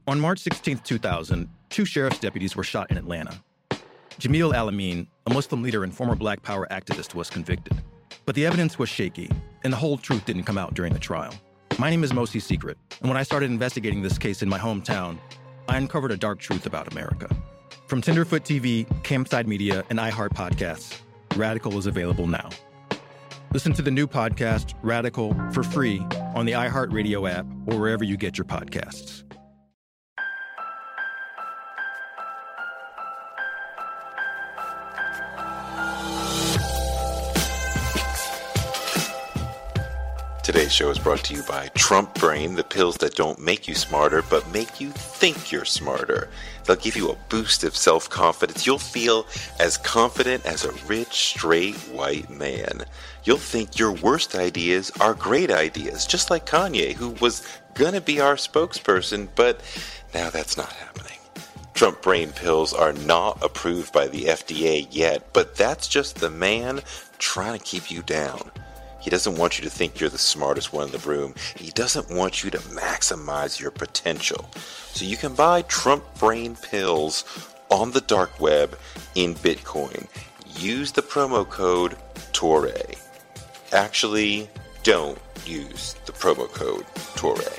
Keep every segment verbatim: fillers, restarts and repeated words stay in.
On March sixteenth, two thousand, two sheriff's deputies were shot in Atlanta. Jamil Al-Amin, a Muslim leader and former Black Power activist, was convicted. But the evidence was shaky, and the whole truth didn't come out during the trial. My name is Mosi Secret, and when I started investigating this case in my hometown, I uncovered a dark truth about America. From Tenderfoot T V, Campside Media, and iHeart Podcasts, Radical is available now. Listen to the new podcast, Radical, for free on the iHeartRadio app or wherever you get your podcasts. Today's show is brought to you by Trump Brain, the pills that don't make you smarter, but make you think you're smarter. They'll give you a boost of self-confidence. You'll feel as confident as a rich, straight, white man. You'll think your worst ideas are great ideas, just like Kanye, who was gonna be our spokesperson, but now that's not happening. Trump Brain pills are not approved by the F D A yet, but that's just the man trying to keep you down. He doesn't want you to think you're the smartest one in the room. He doesn't want you to maximize your potential. So you can buy Trump Brain pills on the dark web in Bitcoin. Use the promo code Touré. Actually, don't use the promo code Touré.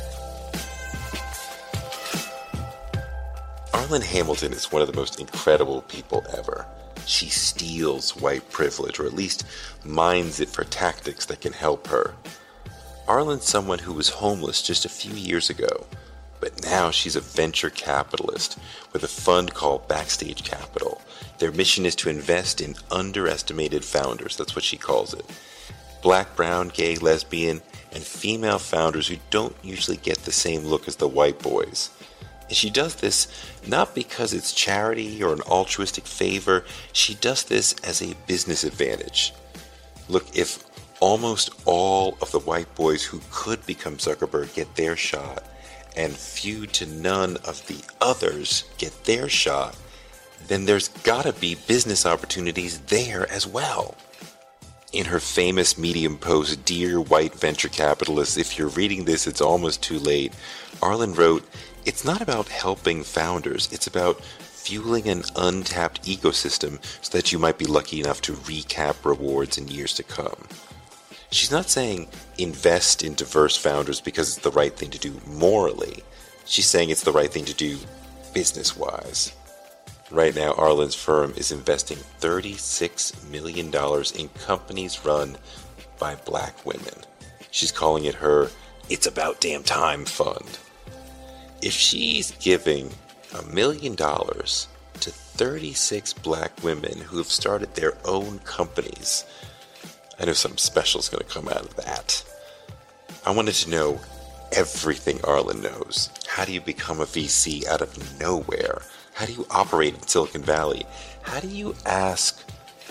Arlan Hamilton is one of the most incredible people ever. She steals white privilege, or at least mines it for tactics that can help her. Arlan's someone who was homeless just a few years ago, but now she's a venture capitalist with a fund called Backstage Capital. Their mission is to invest in underestimated founders, that's what she calls it. Black, brown, gay, lesbian, and female founders who don't usually get the same look as the white boys. And she does this not because it's charity or an altruistic favor. She does this as a business advantage. Look, if almost all of the white boys who could become Zuckerberg get their shot, and few to none of the others get their shot, then there's gotta be business opportunities there as well. In her famous Medium post, Dear White Venture Capitalists, if you're reading this, it's almost too late, Arlan wrote, "It's not about helping founders, it's about fueling an untapped ecosystem so that you might be lucky enough to recap rewards in years to come." She's not saying invest in diverse founders because it's the right thing to do morally. She's saying it's the right thing to do business-wise. Right now, Arlan's firm is investing thirty-six million dollars in companies run by black women. She's calling it her It's About Damn Time fund. If she's giving a million dollars to thirty-six black women who have started their own companies, I know something special is going to come out of that. I wanted to know everything Arlan knows. How do you become a V C out of nowhere? How do you operate in Silicon Valley? How do you ask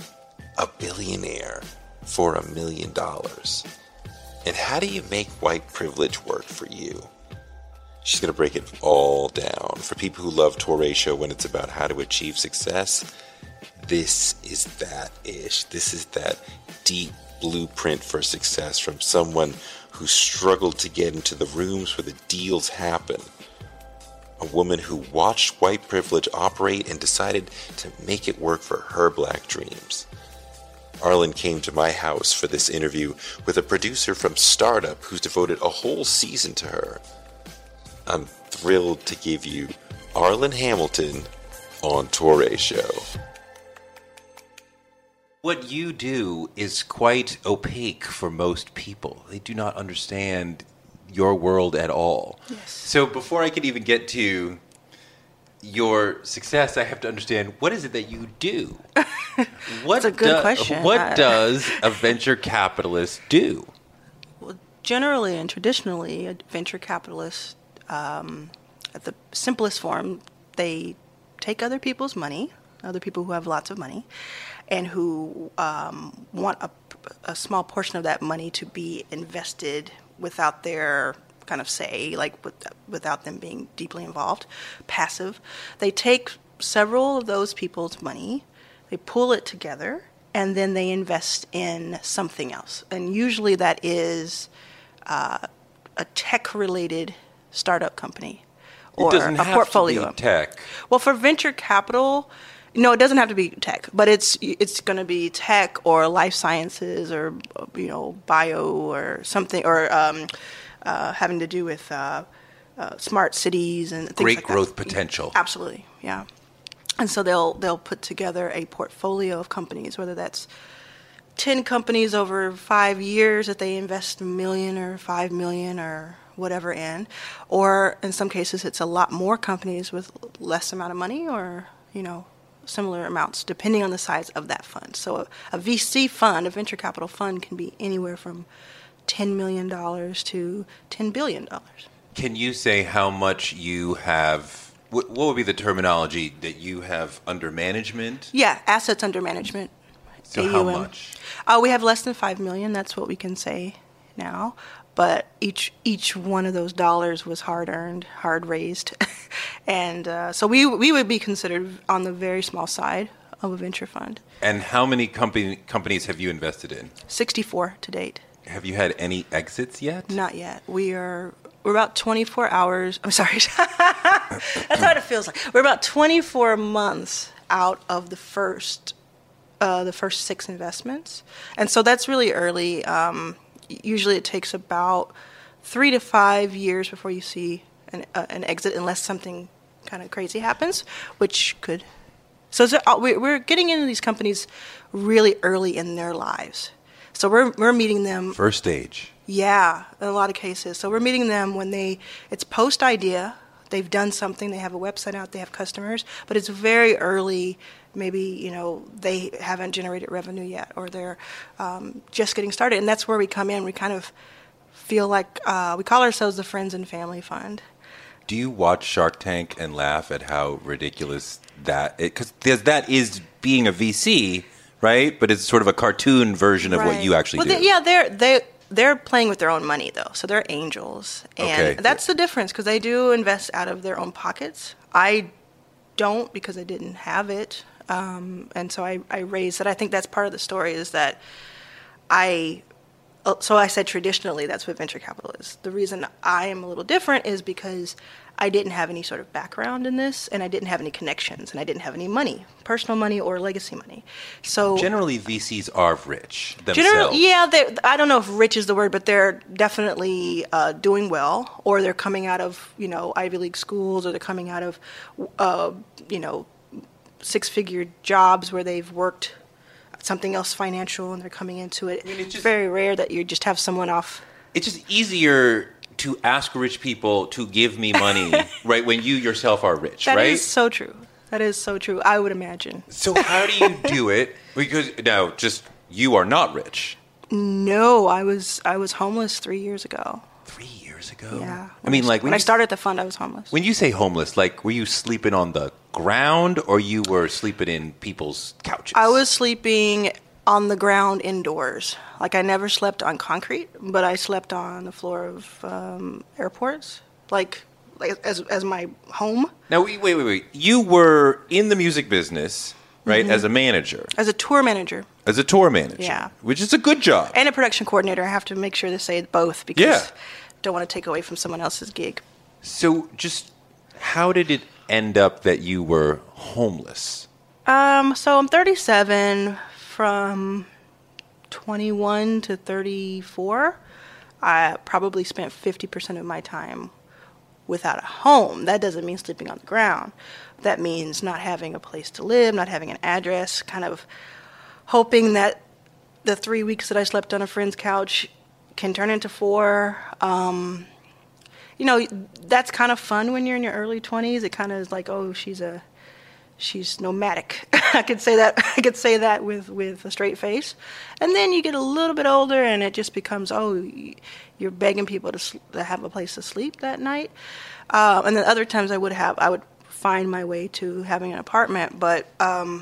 a billionaire for a million dollars? And how do you make white privilege work for you? She's going to break it all down. For people who love Touré Show when it's about how to achieve success, this is that ish. This is that deep blueprint for success from someone who struggled to get into the rooms where the deals happen. A woman who watched white privilege operate and decided to make it work for her black dreams. Arlan came to my house for this interview with a producer from Startup who's devoted a whole season to her. I'm thrilled to give you Arlan Hamilton on Touré Show. What you do is quite opaque for most people. They do not understand your world at all. Yes. So before I can even get to your success, I have to understand, what is it that you do? What That's a good do- question. What I- does a venture capitalist do? Well, generally and traditionally, a venture capitalist, um, at the simplest form, they take other people's money, other people who have lots of money, and who um, want a, a small portion of that money to be invested without their kind of say, like with, without them being deeply involved, passive. They take several of those people's money, they pull it together, and then they invest in something else. And usually that is uh, a tech-related startup company or it doesn't a have portfolio. To be tech. Well, for venture capital, no, it doesn't have to be tech, but it's it's going to be tech or life sciences or you know bio or something or um, uh, having to do with uh, uh, smart cities and things Great like growth that. potential. Absolutely, yeah. And so they'll they'll put together a portfolio of companies, whether that's ten companies over five years that they invest a million or five million or whatever in, or in some cases it's a lot more companies with less amount of money or you know similar amounts depending on the size of that fund. So a, a V C fund, a venture capital fund, can be anywhere from ten million dollars to ten billion dollars. Can you say how much you have, what, what would be the terminology that you have under management? Yeah, assets under management. So A U M. how much? Uh, we have less than five million. That's what we can say now. But each each one of those dollars was hard earned, hard raised, and uh, so we we would be considered on the very small side of a venture fund. And how many company, companies have you invested in? sixty-four to date. Have you had any exits yet? Not yet. We are we're about twenty-four hours. I'm sorry. That's what it feels like. We're about twenty-four months out of the first uh, the first six investments, and so that's really early. Um, usually, it takes about three to five years before you see an, uh, an exit, unless something kind of crazy happens, which could. So it's, uh, we're getting into these companies really early in their lives. So we're we're meeting them. First stage. Yeah, in a lot of cases. So we're meeting them when they, it's post idea, they've done something, they have a website out, they have customers, but it's very early. Maybe, you know, they haven't generated revenue yet, or they're um, just getting started. And that's where we come in. We kind of feel like, uh, we call ourselves the Friends and Family Fund. Do you watch Shark Tank and laugh at how ridiculous that, because that is being a V C, right? But it's sort of a cartoon version of Right. what you actually well, do. They, yeah, they're they they're playing with their own money though, so they're angels, and Okay. that's the difference because they do invest out of their own pockets. I don't because I didn't have it, um, and so I I raised it. I think that's part of the story is that I. So I said traditionally that's what venture capital is. The reason I am a little different is because I didn't have any sort of background in this, and I didn't have any connections, and I didn't have any money, personal money or legacy money. So Generally, V Cs are rich themselves. Generally, yeah, they- I don't know if rich is the word, but they're definitely uh, doing well, or they're coming out of, you know, Ivy League schools, or they're coming out of, uh, you know, six-figure jobs where they've worked something else financial and they're coming into it. I mean, it's it's just- very rare that you just have someone off. It's just easier to ask rich people to give me money, right, when you yourself are rich, That right? is so true. That is so true. I would imagine. So how do you do it? Because now, just you are not rich. No, I was I was homeless three years ago. Three years ago. Yeah. I mean, like when when I you, started the fund, I was homeless. when you say homeless, like were you sleeping on the ground or you were sleeping in people's couches? I was sleeping on the ground indoors. Like I never slept on concrete, but I slept on the floor of um, airports, like, like as as my home. Now wait, wait, wait, wait. You were in the music business, right, Mm-hmm. as a manager, As a tour manager as a tour manager. Yeah. Which is a good job. and a production coordinator. I have to make sure to say both because Yeah. don't want to take away from someone else's gig. So just how did it end up that you were homeless? Um, so I'm thirty-seven. From twenty-one to thirty-four, I probably spent fifty percent of my time without a home. That doesn't mean sleeping on the ground. That means not having a place to live, not having an address, kind of hoping that the three weeks that I slept on a friend's couch can turn into four. Um, you know, that's kind of fun when you're in your early twenties. It kind of is like, oh, she's a she's nomadic. I could say that. I could say that with, with a straight face. And then you get a little bit older, and it just becomes, oh, you're begging people to, sl- to have a place to sleep that night. Uh, and then other times I would have, I would find my way to having an apartment. But um,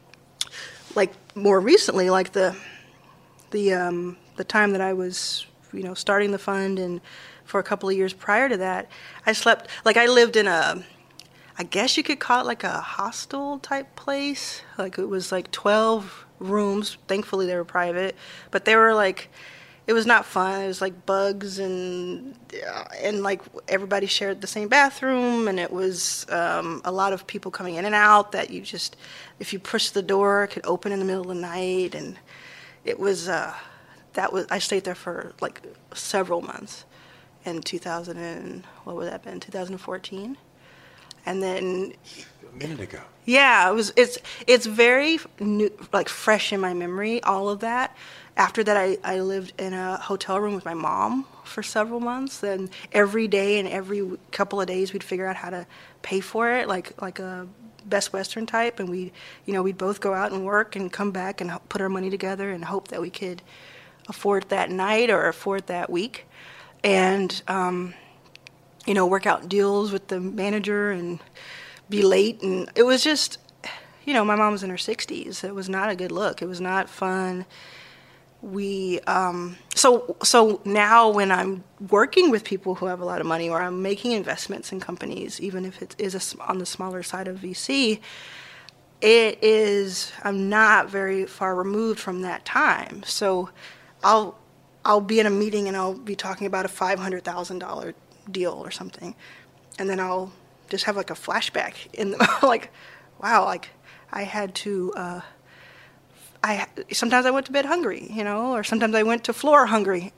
like more recently, like the the um, the time that I was, you know, starting the fund, and for a couple of years prior to that, I slept like I lived in a. I guess you could call it like a hostel type place. Like it was like twelve rooms. Thankfully they were private, but they were like, it was not fun. It was like bugs and and like everybody shared the same bathroom, and it was um, a lot of people coming in and out that you just, if you pushed the door, it could open in the middle of the night, and it was uh, that was I stayed there for like several months in two thousand and what would that have been two thousand fourteen, and then a minute ago. Yeah, it was. It's it's very new, like fresh in my memory. All of that. After that, I, I lived in a hotel room with my mom for several months. And every day and every couple of days, we'd figure out how to pay for it, like like a Best Western type. And we, you know, we'd both go out and work and come back and put our money together and hope that we could afford that night or afford that week, and um, you know, work out deals with the manager and be late. And it was just, you know, my mom was in her sixties. It was not a good look. It was not fun. We um, so so now when I'm working with people who have a lot of money, or I'm making investments in companies, even if it is a, on the smaller side of V C, it is I'm not very far removed from that time. So I'll I'll be in a meeting and I'll be talking about a five hundred thousand dollar deal or something, and then I'll just have like a flashback in the, like, wow, like I had to. Uh, I sometimes I went to bed hungry, you know, or sometimes I went to floor hungry.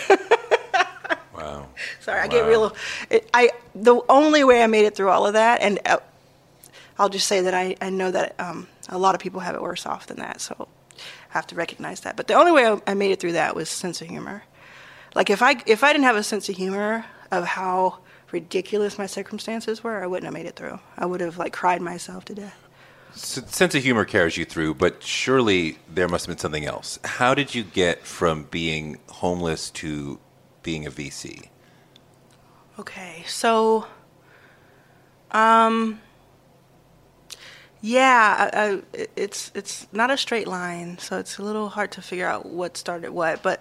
Wow. Sorry, I wow. get real. It, I the only way I made it through all of that, and uh, I'll just say that I, I know that um, a lot of people have it worse off than that, so I have to recognize that. But the only way I, I made it through that was sense of humor. Like if I if I didn't have a sense of humor of how ridiculous my circumstances were, I wouldn't have made it through. I would have like cried myself to death. So sense of humor carries you through, but surely there must have been something else. How did you get from being homeless to being a V C? Okay, so, um, yeah, I, I, it's it's not a straight line, so it's a little hard to figure out what started what. But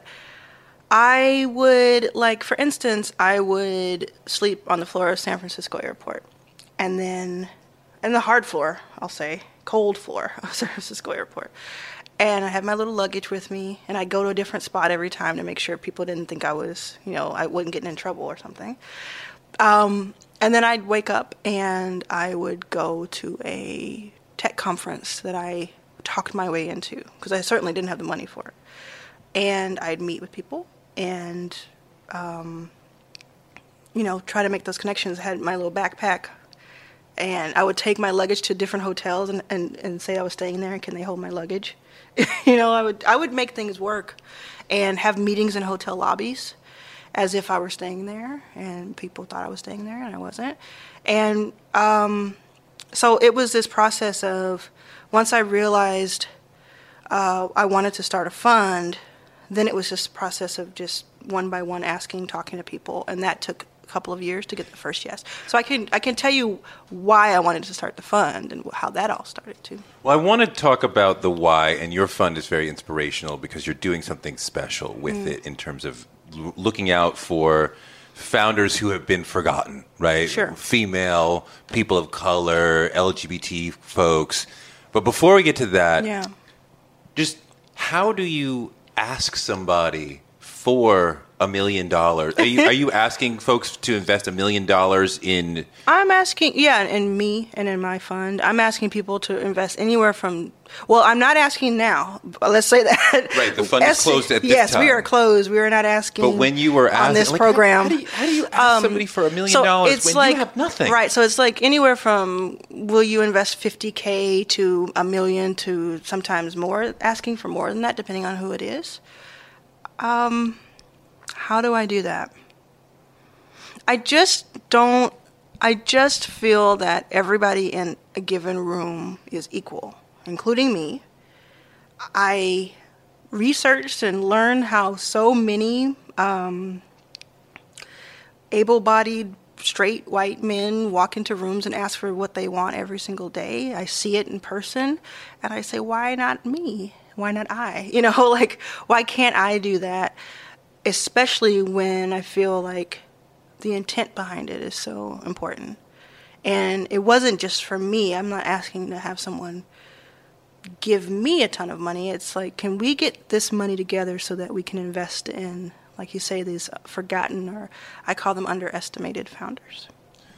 I would, like, for instance, I would sleep on the floor of San Francisco Airport, and then. And the hard floor, I'll say, cold floor of San Francisco Airport. And I had my little luggage with me, and I'd go to a different spot every time to make sure people didn't think I was, you know, I wasn't getting in trouble or something. Um, and then I'd wake up, and I would go to a tech conference that I talked my way into, because I certainly didn't have the money for it. And I'd meet with people and, um, you know, try to make those connections. I had my little backpack. And I would take my luggage to different hotels and, and, and say I was staying there and can they hold my luggage? you know, I would I would make things work and have meetings in hotel lobbies as if I were staying there, and people thought I was staying there and I wasn't. And um, so it was this process of, once I realized uh, I wanted to start a fund, then it was this process of just one by one asking, talking to people, and that took couple of years to get the first yes. So I can I can tell you why I wanted to start the fund and how that all started too. Well, I want to talk about the why, and your fund is very inspirational because you're doing something special with mm. it in terms of l- looking out for founders who have been forgotten, right? Sure. Female, people of color, L G B T folks. But before we get to that, yeah. just how do you ask somebody for a million dollars? Are you are you asking folks to invest a million dollars in? I'm asking, yeah, in me and in my fund. I'm asking people to invest anywhere from. Well, I'm not asking now. Let's say that. Right, the fund is closed at this yes, time. Yes, we are closed. We are not asking. But when you were asking, on this like, program, how, how, do you, how do you ask um, somebody for a million so dollars it's when like, you have nothing? Right. So it's like anywhere from will you invest fifty K to a million to sometimes more, asking for more than that, depending on who it is. Um. How do I do that? I just don't, I just feel that everybody in a given room is equal, including me. I researched and learned how so many um, able-bodied, straight white men walk into rooms and ask for what they want every single day. I see it in person, and I say, why not me? Why not I? You know, like, why can't I do that? Especially when I feel like the intent behind it is so important. And it wasn't just for me. I'm not asking to have someone give me a ton of money. It's like, can we get this money together so that we can invest in, like you say, these forgotten, or I call them underestimated founders?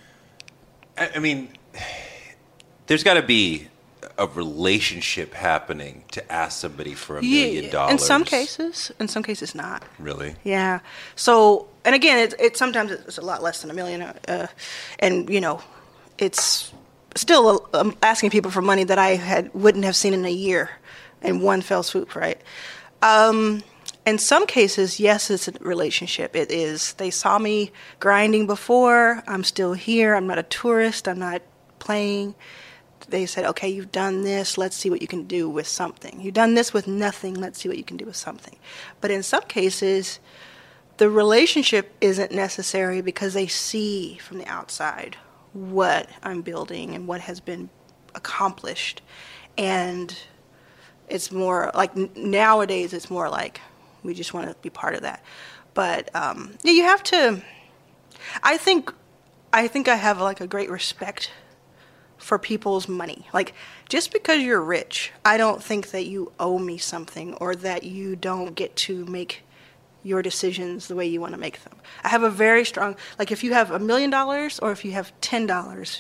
I, I mean, there's got to be a relationship happening to ask somebody for a million dollars. In some cases, in some cases not. Really? Yeah. So, and again, it's it, sometimes it's a lot less than a million, uh, and you know, it's still um, asking people for money that I had wouldn't have seen in a year, in one fell swoop, right? Um, in some cases, yes, it's a relationship. It is. They saw me grinding before. I'm still here. I'm not a tourist. I'm not playing. They said, okay, you've done this. Let's see what you can do with something. You've done this with nothing. Let's see what you can do with something. But in some cases, the relationship isn't necessary because they see from the outside what I'm building and what has been accomplished. And it's more like nowadays, it's more like we just want to be part of that. But um, yeah, you have to, I think, I think I have like a great respect for people's money. Like, just because you're rich, I don't think that you owe me something or that you don't get to make your decisions the way you want to make them. I have a very strong, like if you have a million dollars or if you have ten dollars,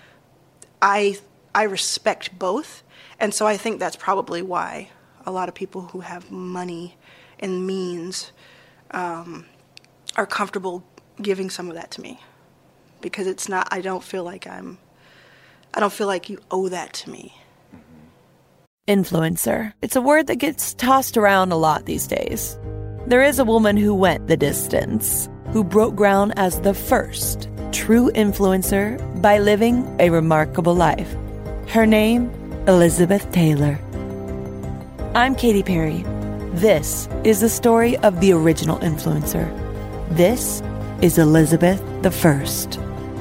I I respect both. And so I think that's probably why a lot of people who have money and means um, are comfortable giving some of that to me. Because it's not, I don't feel like I'm, I don't feel like you owe that to me. Influencer. It's a word that gets tossed around a lot these days. There is a woman who went the distance, who broke ground as the first true influencer by living a remarkable life. Her name, Elizabeth Taylor. I'm Katy Perry. This is the story of the original influencer. This is Elizabeth the First.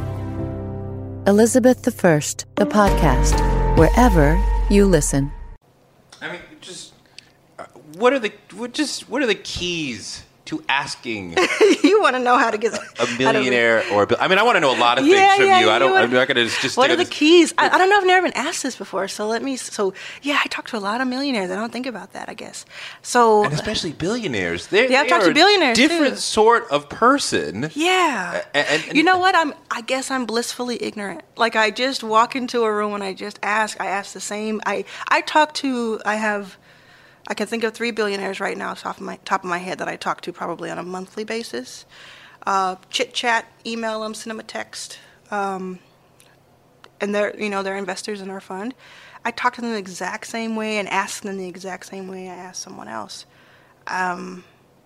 Elizabeth the First, the podcast, wherever you listen. I mean, just uh, what are the what just what are the keys to asking You want to know how to get a millionaire or a, I mean, I want to know a lot of things yeah, from yeah, you. I don't. You I'm not going to just. What are the this. keys? I, I don't know. I've never been asked this before. So let me. So yeah, I talk to a lot of millionaires. I don't think about that, I guess. So And especially billionaires. They're, Yeah, I've they talked are to billionaires, a different too. sort of person. yeah. And- and- and- you know what? I'm. I guess I'm blissfully ignorant. Like I just walk into a room and I just ask. I ask the same. I I talk to. I have. I can think of three billionaires right now, off of my top of my head, that I talk to probably on a monthly basis. Uh, chit chat, email them, send them a text, um, and they're you know they're investors in our fund. I talk to them the exact same way and ask them the exact same way I ask someone else. Um,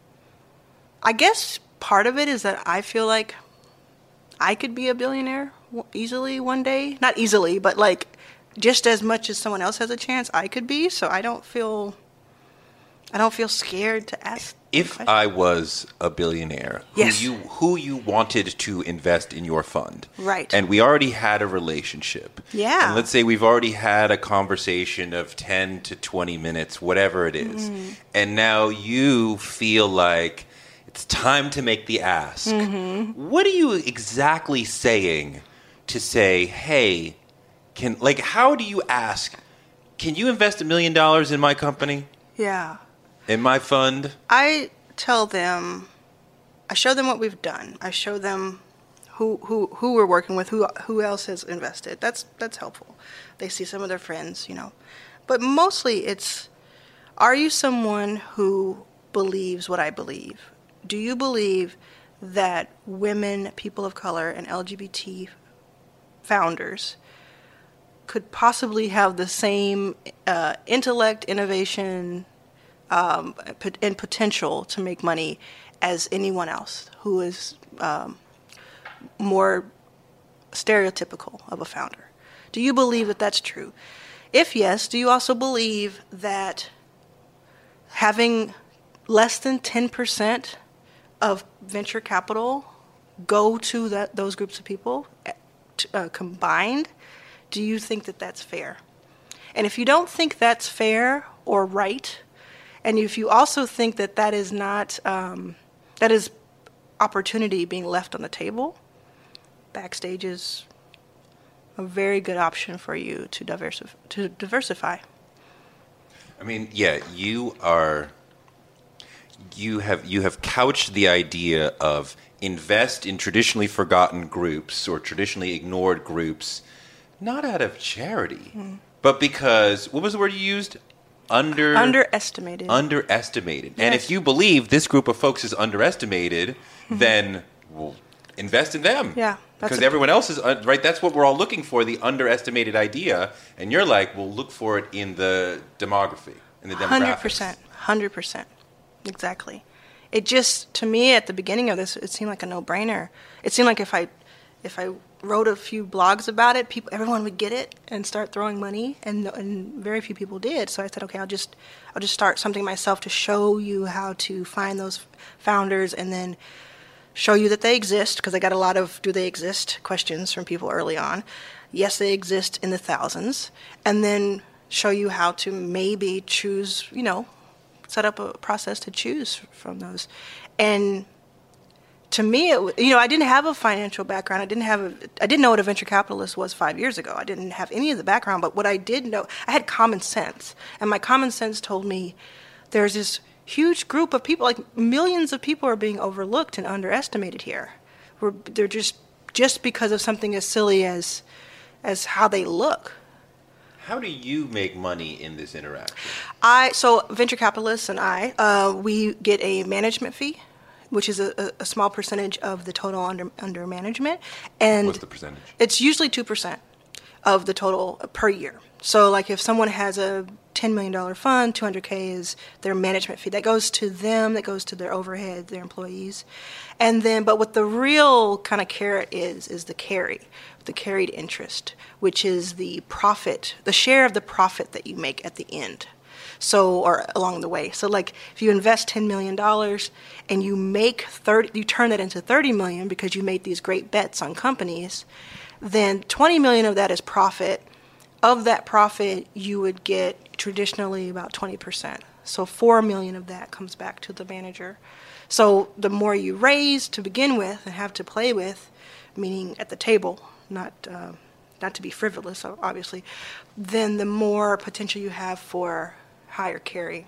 I guess part of it is that I feel like I could be a billionaire easily one day. Not easily, but like just as much as someone else has a chance, I could be. So I don't feel. I don't feel scared to ask. If I was a billionaire who Yes. you who you wanted to invest in your fund, Right. and we already had a relationship, Yeah. and let's say we've already had a conversation of ten to twenty minutes, whatever it is, Mm-hmm. and now you feel like it's time to make the ask. Mm-hmm. What are you exactly saying to say, hey, can like how do you ask? Can you invest a million dollars in my company? Yeah. In my fund? I tell them, I show them what we've done. I show them who who who we're working with, who who else has invested. That's that's helpful. They see some of their friends, you know. But mostly it's, are you someone who believes what I believe? Do you believe that women, people of color, and L G B T founders could possibly have the same uh, intellect, innovation, Um, and potential to make money as anyone else who is um, more stereotypical of a founder? Do you believe that that's true? If yes, do you also believe that having less than ten percent of venture capital go to that those groups of people uh, combined, do you think that that's fair? And if you don't think that's fair or right, and if you also think that that is not, um, that is opportunity being left on the table, Backstage is a very good option for you to diversify. To diversify. I mean, yeah, you are. You have you have couched the idea of invest in traditionally forgotten groups or traditionally ignored groups, not out of charity, mm. but because what was the word you used? Under underestimated. Underestimated. Yes. And if you believe this group of folks is underestimated, mm-hmm. then well, invest in them. Yeah. Because everyone else is, uh, right, that's what we're all looking for, the underestimated idea. And you're like, well, look for it in the demography, in the demographics. one hundred percent. one hundred percent. Exactly. It just, to me, at the beginning of this, it seemed like a no-brainer. It seemed like if I if I wrote a few blogs about it, people, everyone would get it and start throwing money, and and very few people did. So I said, okay, I'll just I'll just start something myself to show you how to find those founders, and then show you that they exist, because I got a lot of do they exist questions from people early on. Yes, they exist in the thousands, and then show you how to maybe choose, you know, set up a process to choose from those. And to me, it, you know, I didn't have a financial background. I didn't have a, I didn't know what a venture capitalist was five years ago. I didn't have any of the background, but what I did know, I had common sense. And my common sense told me there's this huge group of people, like millions of people are being overlooked and underestimated here. We're, they're just, just because of something as silly as, as how they look. How do you make money in this interaction? I so venture capitalists and I, uh, we get a management fee, which is a, a small percentage of the total under under management. And what's the percentage? It's usually two percent of the total per year. So, like, if someone has a ten million dollars fund, two hundred K is their management fee. That goes to them, that goes to their overhead, their employees. And then, but what the real kind of carrot is, is the carry, the carried interest, which is the profit, the share of the profit that you make at the end. So, or along the way. So, like, if you invest ten million dollars and you make thirty, you turn that into thirty million dollars because you made these great bets on companies, then twenty million dollars of that is profit. Of that profit, you would get traditionally about twenty percent. So four million dollars of that comes back to the manager. So the more you raise to begin with and have to play with, meaning at the table, not uh, not to be frivolous, obviously, then the more potential you have for higher carry.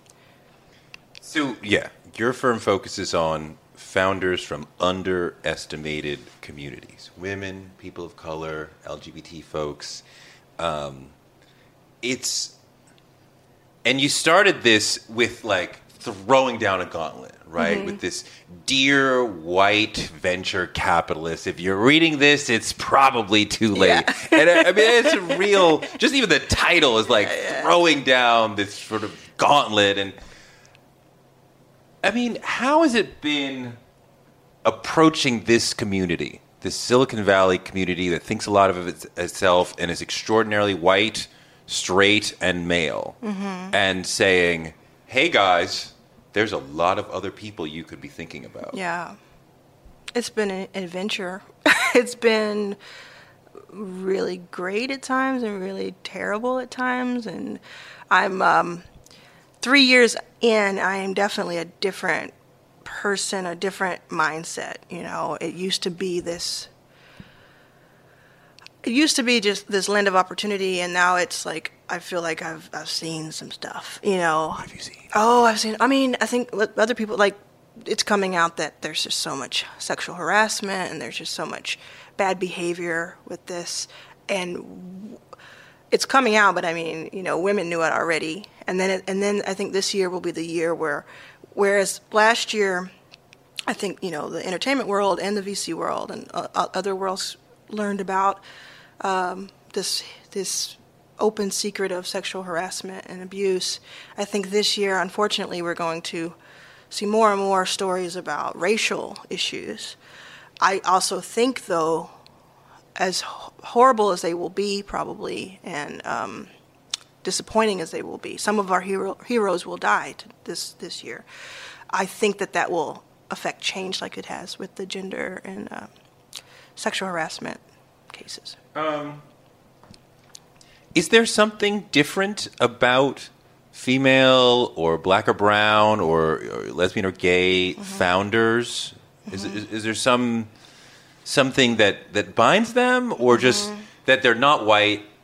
So, yeah, your firm focuses on founders from underestimated communities, women, people of color, L G B T folks. Um, it's, and you started this with like throwing down a gauntlet, right? Mm-hmm. With this dear white venture capitalist. If you're reading this, it's probably too late. Yeah. And I, I mean, it's a real, just even the title is like yeah. throwing down this sort of gauntlet. And I mean, how has it been approaching this community? This Silicon Valley community that thinks a lot of it itself and is extraordinarily white, straight, and male, mm-hmm. and saying, hey guys, there's a lot of other people you could be thinking about. Yeah. It's been an adventure. It's been really great at times and really terrible at times. And I'm um, three years in, I am definitely a different person, a different mindset. You know, it used to be this it used to be just this land of opportunity, and now it's like I feel like I've I've seen some stuff, you know. What have you seen? Oh, I've seen I mean, I think other people, like, it's coming out that there's just so much sexual harassment and there's just so much bad behavior with this, and it's coming out, but I mean, you know, women knew it already. And then it, and then I think this year will be the year where whereas last year, I think, you know, the entertainment world and the V C world and uh, other worlds learned about um, this this open secret of sexual harassment and abuse. I think this year, unfortunately, we're going to see more and more stories about racial issues. I also think, though, as horrible as they will be, probably, and um, disappointing as they will be, some of our hero, heroes will die to this this year. I think that that will affect change like it has with the gender and uh, sexual harassment cases. Um, is there something different about female or black or brown or, or lesbian or gay mm-hmm. founders? Mm-hmm. Is, is, is there some something that, that binds them, or just mm-hmm. that they're not white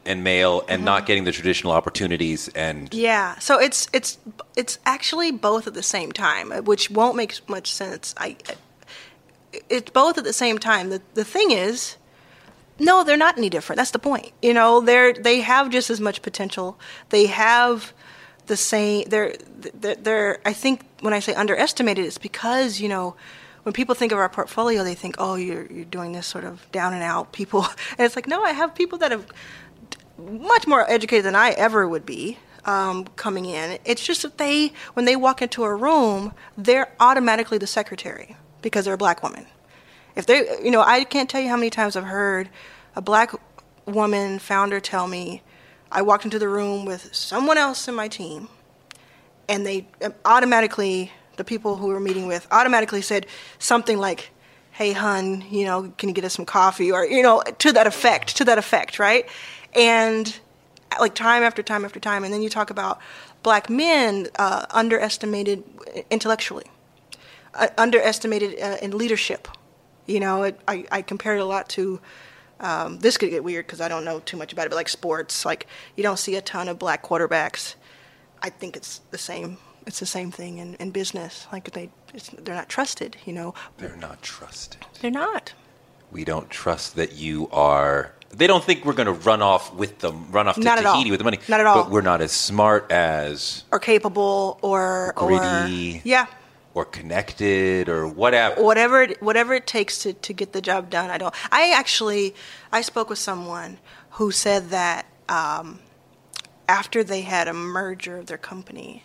and male and mm-hmm. not getting the traditional opportunities and yeah. So it's it's it's actually both at the same time, which won't make much sense. I it's both at the same time. The the thing is, no, they're not any different. That's the point. You know, they're they have just as much potential. They have the same. They're they're, they're I think when I say underestimated, it's because, you know, when people think of our portfolio, they think, oh, you're you're doing this sort of down and out people, and it's like, no, I have people that have much more educated than I ever would be um, coming in. It's just that they, when they walk into a room, they're automatically the secretary because they're a black woman. If they, you know, I can't tell you how many times I've heard a black woman founder tell me, I walked into the room with someone else in my team, and they automatically, the people who we were meeting with automatically said something like, hey, hun, you know, can you get us some coffee? Or, you know, to that effect, to that effect, right? And like time after time after time. And then you talk about black men uh, underestimated intellectually, uh, underestimated uh, in leadership. You know, it, I, I compare it a lot to, um, this could get weird because I don't know too much about it, but like sports, like you don't see a ton of black quarterbacks. I think it's the same. It's the same thing in, in business. Like they, it's, they're not trusted, you know. They're not trusted. They're not. We don't trust that you are. They don't think we're going to run off with them, run off to not Tahiti with the money. Not at all. But we're not as smart as. Or capable, or gritty. Or, yeah. Or connected, or whatever. Whatever it, whatever it takes to, to get the job done. I don't. I actually, I spoke with someone who said that um, after they had a merger of their company,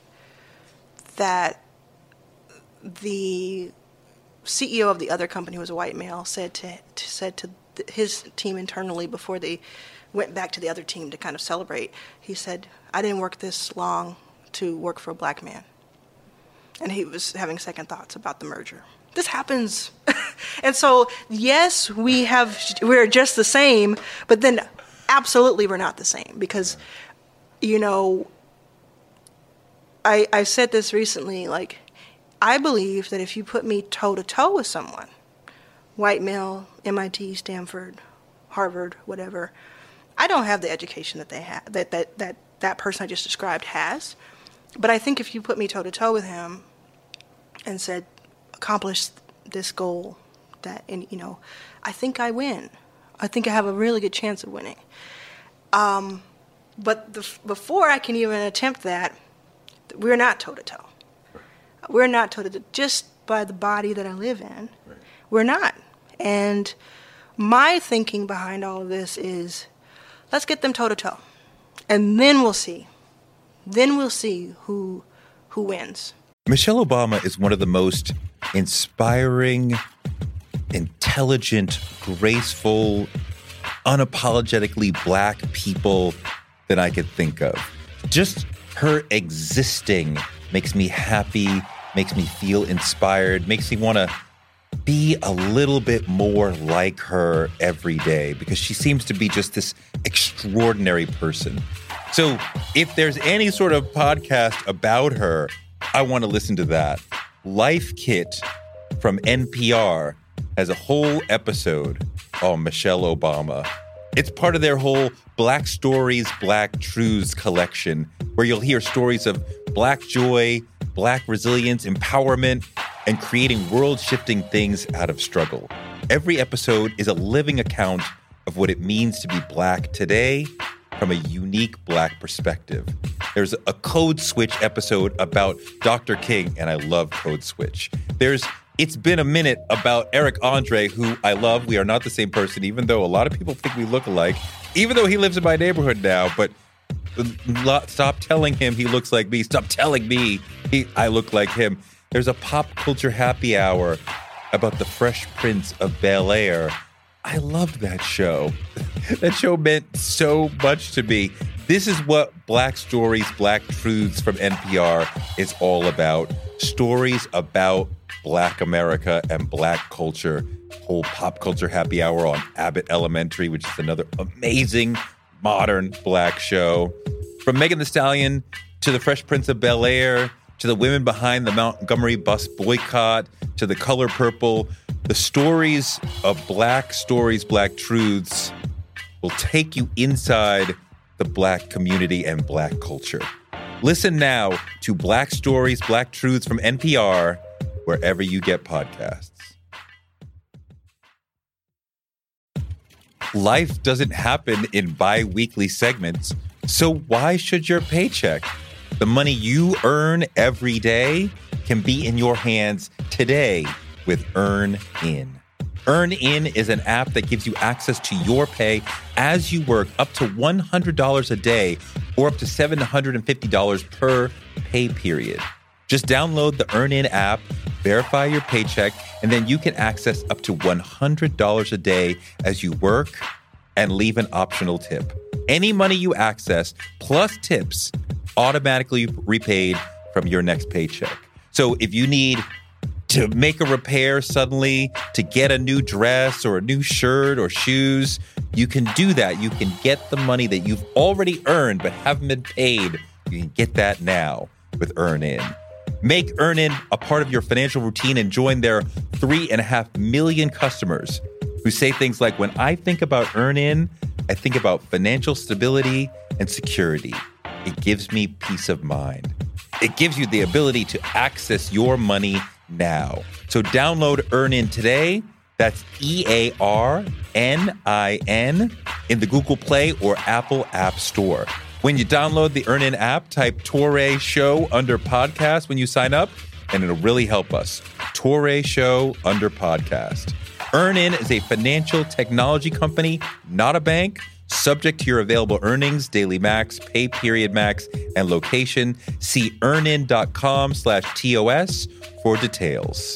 that the C E O of the other company, who was a white male, said to, to said to his team internally before they went back to the other team to kind of celebrate, he said, I didn't work this long to work for a black man. And he was having second thoughts about the merger. This happens. And so, yes, we have, we're just the same, but then absolutely we're not the same because, you know, I, I said this recently, like, I believe that if you put me toe-to-toe with someone, white male, M I T, Stanford, Harvard, whatever, I don't have the education that they have, that, that, that that person I just described has. But I think if you put me toe-to-toe with him and said, accomplish this goal, that, and you know, I think I win. I think I have a really good chance of winning. Um, but the, before I can even attempt that, we're not toe-to-toe. We're not toe-to-toe. Just by the body that I live in, right. We're not. And my thinking behind all of this is, let's get them toe-to-toe. And then we'll see. Then we'll see who who wins. Michelle Obama is one of the most inspiring, intelligent, graceful, unapologetically black people that I could think of. Just her existing makes me happy, makes me feel inspired, makes me want to be a little bit more like her every day because she seems to be just this extraordinary person. So if there's any sort of podcast about her, I want to listen to that. Life Kit from N P R has a whole episode on Michelle Obama. It's part of their whole Black Stories, Black Truths collection, where you'll hear stories of Black joy, Black resilience, empowerment, and creating world-shifting things out of struggle. Every episode is a living account of what it means to be Black today from a unique Black perspective. There's a Code Switch episode about Doctor King, and I love Code Switch. There's It's Been a Minute about Eric Andre, who I love. We are not the same person, even though a lot of people think we look alike, even though he lives in my neighborhood now. But stop telling him he looks like me. Stop telling me he, I look like him. There's a pop culture happy hour about the Fresh Prince of Bel-Air. I loved that show. That show meant so much to me. This is what Black Stories, Black Truths from N P R is all about. Stories about Black America and Black culture. Whole pop culture happy hour on Abbott Elementary, which is another amazing modern Black show. From Megan Thee Stallion to the Fresh Prince of Bel-Air to the women behind the Montgomery bus boycott to the Color Purple, the stories of Black Stories, Black Truths will take you inside the Black community and Black culture. Listen now to Black Stories, Black Truths from N P R, wherever you get podcasts. Life doesn't happen in bi-weekly segments, so why should your paycheck, the money you earn every day, can be in your hands today with EarnIn. EarnIn is an app that gives you access to your pay as you work up to one hundred dollars a day or up to seven hundred fifty dollars per pay period. Just download the EarnIn app, verify your paycheck, and then you can access up to one hundred dollars a day as you work and leave an optional tip. Any money you access plus tips automatically repaid from your next paycheck. So if you need to make a repair suddenly, to get a new dress or a new shirt or shoes, you can do that. You can get the money that you've already earned but haven't been paid. You can get that now with EarnIn. Make EarnIn a part of your financial routine and join their three and a half million customers who say things like, when I think about EarnIn, I think about financial stability and security. It gives me peace of mind. It gives you the ability to access your money now. So download EarnIn today. That's E A R N I N in the Google Play or Apple App Store. When you download the EarnIn app, type Touré Show under podcast when you sign up, and it'll really help us. Touré Show under podcast. EarnIn is a financial technology company, not a bank. Subject to your available earnings, daily max, pay period max, and location. See earnin.com slash TOS for details.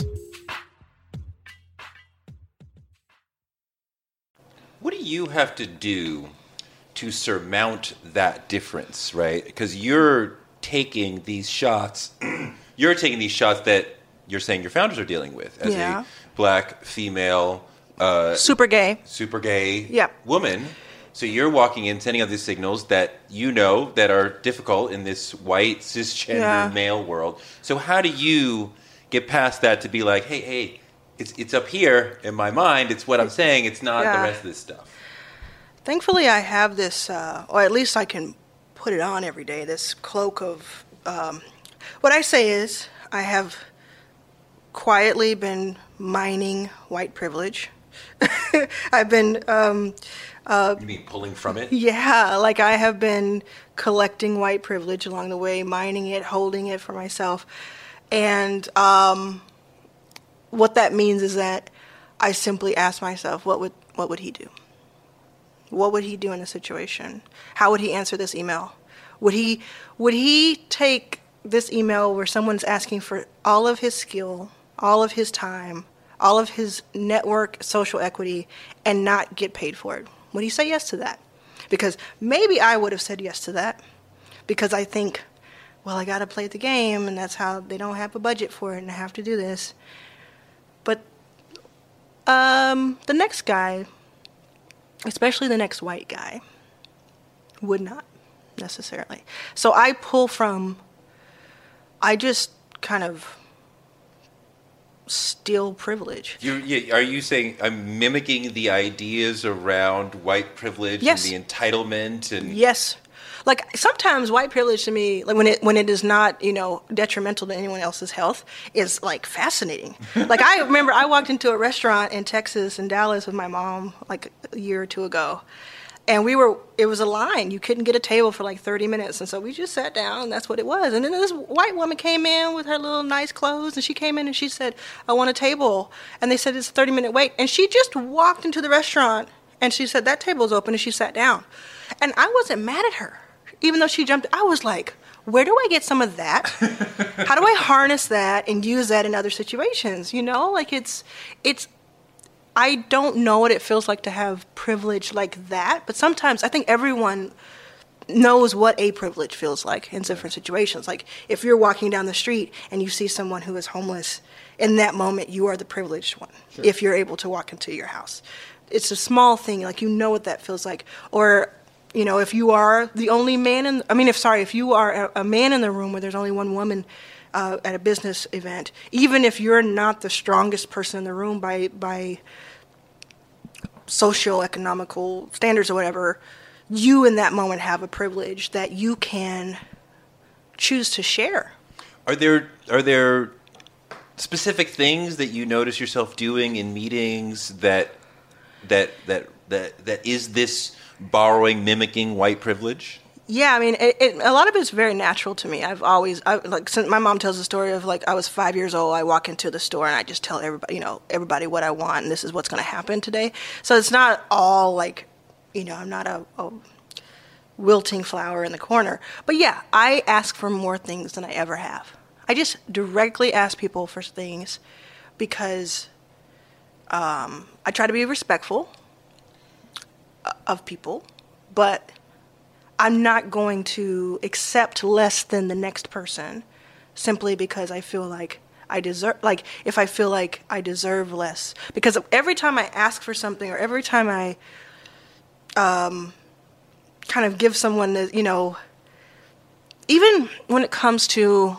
What do you have to do to surmount that difference, right? Because you're taking these shots, you're taking these shots that you're saying your founders are dealing with as Yeah. a Black, female, uh, Super gay. super gay Yeah. woman. So you're walking in, sending out these signals that you know that are difficult in this white, cisgender Yeah. male world. So how do you get past that to be like, hey, hey, it's it's up here in my mind. It's what I'm saying. It's not Yeah. the rest of this stuff. Thankfully, I have this, uh, or at least I can put it on every day, this cloak of, um, what I say is, I have quietly been mining white privilege. I've been, um, You mean pulling from it? yeah, like I have been collecting white privilege along the way, mining it, holding it for myself. And um, what that means is that I simply ask myself, what would what would he do? What would he do in this situation? How would he answer this email? Would he would he take this email where someone's asking for all of his skill, all of his time, all of his network, social equity, and not get paid for it? Would he say yes to that? Because maybe I would have said yes to that because I think, well, I got to play the game, and that's how they don't have a budget for it, and I have to do this. But um, the next guy, especially the next white guy, would not necessarily. So I pull from, I just kind of steal privilege. You, you, are you saying I'm mimicking the ideas around white privilege Yes. and the entitlement and Yes. Like sometimes white privilege to me, like when it when it is not, you know, detrimental to anyone else's health, is like fascinating. Like I remember I walked into a restaurant in Texas in Dallas with my mom like a year or two ago. And we were, it was a line. You couldn't get a table for like thirty minutes. And so we just sat down, and that's what it was. And then this white woman came in with her little nice clothes, and she came in and she said, I want a table. And they said, it's a thirty minute wait. And she just walked into the restaurant, and she said, that table's open, and she sat down. And I wasn't mad at her, even though she jumped. I was like, where do I get some of that? How do I harness that and use that in other situations? You know, like it's, it's, I don't know what it feels like to have privilege like that, but sometimes I think everyone knows what a privilege feels like in different situations. Like if you're walking down the street and you see someone who is homeless, in that moment you are the privileged one, sure, if you're able to walk into your house. It's a small thing, like you know what that feels like. Or, you know, if you are the only man in, I mean, if, sorry, if you are a, a man in the room where there's only one woman uh, at a business event, even if you're not the strongest person in the room by by socio-economical standards or whatever, you in that moment have a privilege that you can choose to share. Are there are there specific things that you notice yourself doing in meetings that that that that that is this borrowing, mimicking white privilege? Yeah, I mean, it, it, a lot of it's very natural to me. I've always, I, like, since my mom tells the story of, like, I was five years old, I walk into the store and I just tell everybody, you know, everybody what I want and this is what's going to happen today. So it's not all, like, you know, I'm not a, a wilting flower in the corner. But yeah, I ask for more things than I ever have. I just directly ask people for things because um, I try to be respectful of people, but I'm not going to accept less than the next person simply because I feel like I deserve, like, if I feel like I deserve less. Because every time I ask for something or every time I um, kind of give someone, the, you know, even when it comes to,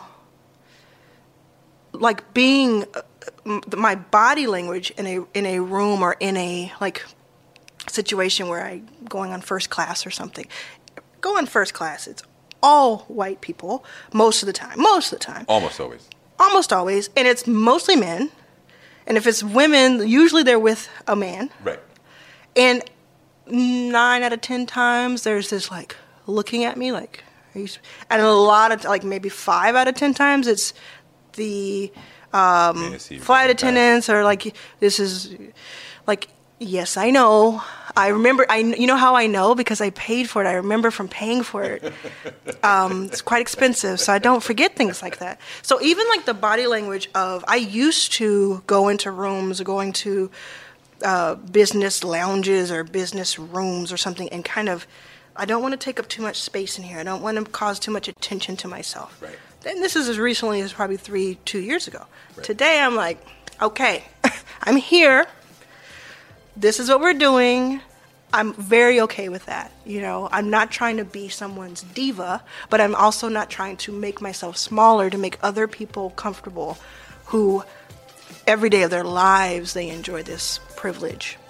like, being uh, my body language in a in a room or in a, like, situation where I'm going on first class or something. Go on first class, it's all white people most of the time. Most of the time. Almost always. Almost always. And it's mostly men. And if it's women, usually they're with a man. Right. And nine out of ten times, there's this, like, looking at me, like, are you... and a lot of, like, maybe five out of ten times, it's the um, flight attendants or, like, this is, like, yes, I know. I remember, I, you know how I know? Because I paid for it. I remember from paying for it. Um, it's quite expensive, so I don't forget things like that. So even like the body language of, I used to go into rooms or going to uh, business lounges or business rooms or something and kind of, I don't want to take up too much space in here. I don't want to cause too much attention to myself. Right. And this is as recently as probably three, two years ago. Right. Today I'm like, okay, I'm here. This is what we're doing. I'm very okay with that. You know, I'm not trying to be someone's diva, but I'm also not trying to make myself smaller to make other people comfortable who every day of their lives they enjoy this privilege.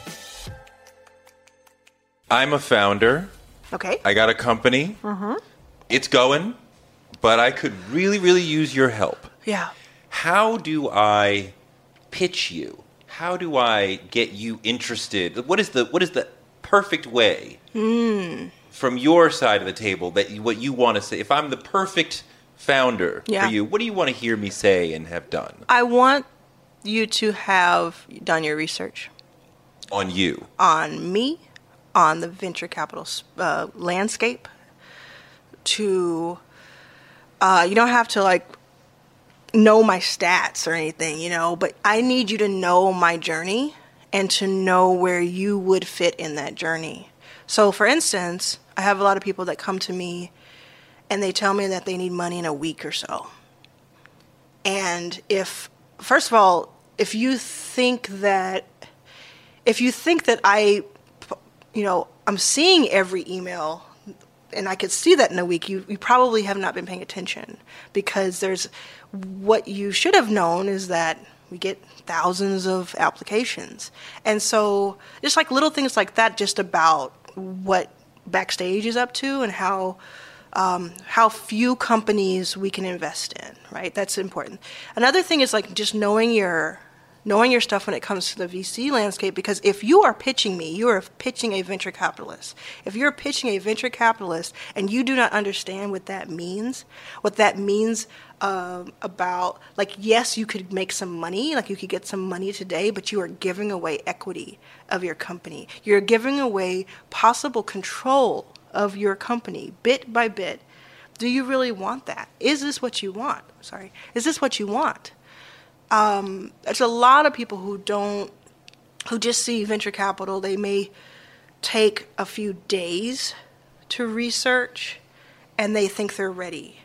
I'm a founder. Okay. I got a company. Mm-hmm. It's going, but I could really, really use your help. Yeah. How do I pitch you? How do I get you interested? What is the what is the perfect way mm. from your side of the table that you, what you want to say? If I'm the perfect founder yeah. for you, what do you want to hear me say and have done? I want you to have done your research. On you? On me, on the venture capital uh, landscape. To, uh, you don't have to, like, know my stats or anything, you know, but I need you to know my journey and to know where you would fit in that journey. So, for instance, I have a lot of people that come to me and they tell me that they need money in a week or so. And if, first of all, if you think that, if you think that I, you know, I'm seeing every email and I could see that in a week, you, you probably have not been paying attention, because there's, what you should have known is that we get thousands of applications. And so just like little things like that, just about what Backstage is up to and how um, how few companies we can invest in, right? That's important. Another thing is like just knowing your knowing your stuff when it comes to the V C landscape, because if you are pitching me, you are pitching a venture capitalist. If you're pitching a venture capitalist and you do not understand what that means, what that means um, about, like, yes, you could make some money, like you could get some money today, but you are giving away equity of your company. You're giving away possible control of your company bit by bit. Do you really want that? Is this what you want? Sorry. Is this what you want? Um, there's a lot of people who don't, who just see venture capital. They may take a few days to research and they think they're ready.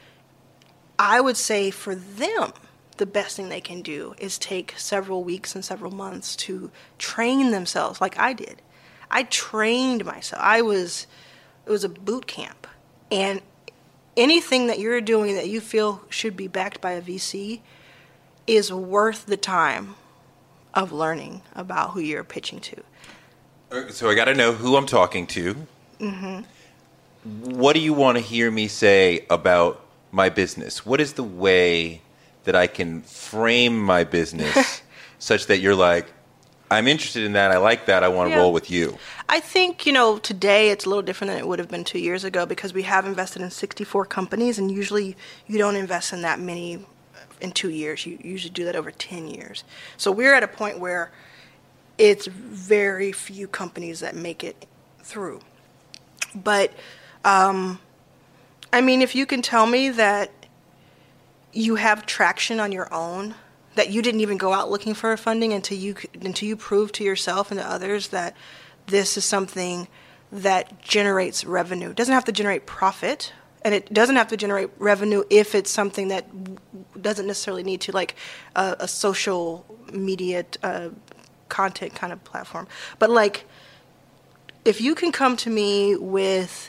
I would say for them, the best thing they can do is take several weeks and several months to train themselves like I did. I trained myself. I was, it was a boot camp. And anything that you're doing that you feel should be backed by a V C is worth the time of learning about who you're pitching to. So I got to know who I'm talking to. Mm-hmm. What do you want to hear me say about my business? What is the way that I can frame my business such that you're like, I'm interested in that, I like that, I want to yeah. roll with you? I think, you know, today it's a little different than it would have been two years ago because we have invested in sixty-four companies, and usually you don't invest in that many in two years. You usually do that over ten years. So we're at a point where it's very few companies that make it through. But, um, I mean, if you can tell me that you have traction on your own, that you didn't even go out looking for funding until you until you prove to yourself and to others that this is something that generates revenue. It doesn't have to generate profit, and it doesn't have to generate revenue if it's something that doesn't necessarily need to, like a, a social media uh, content kind of platform. But like, if you can come to me with,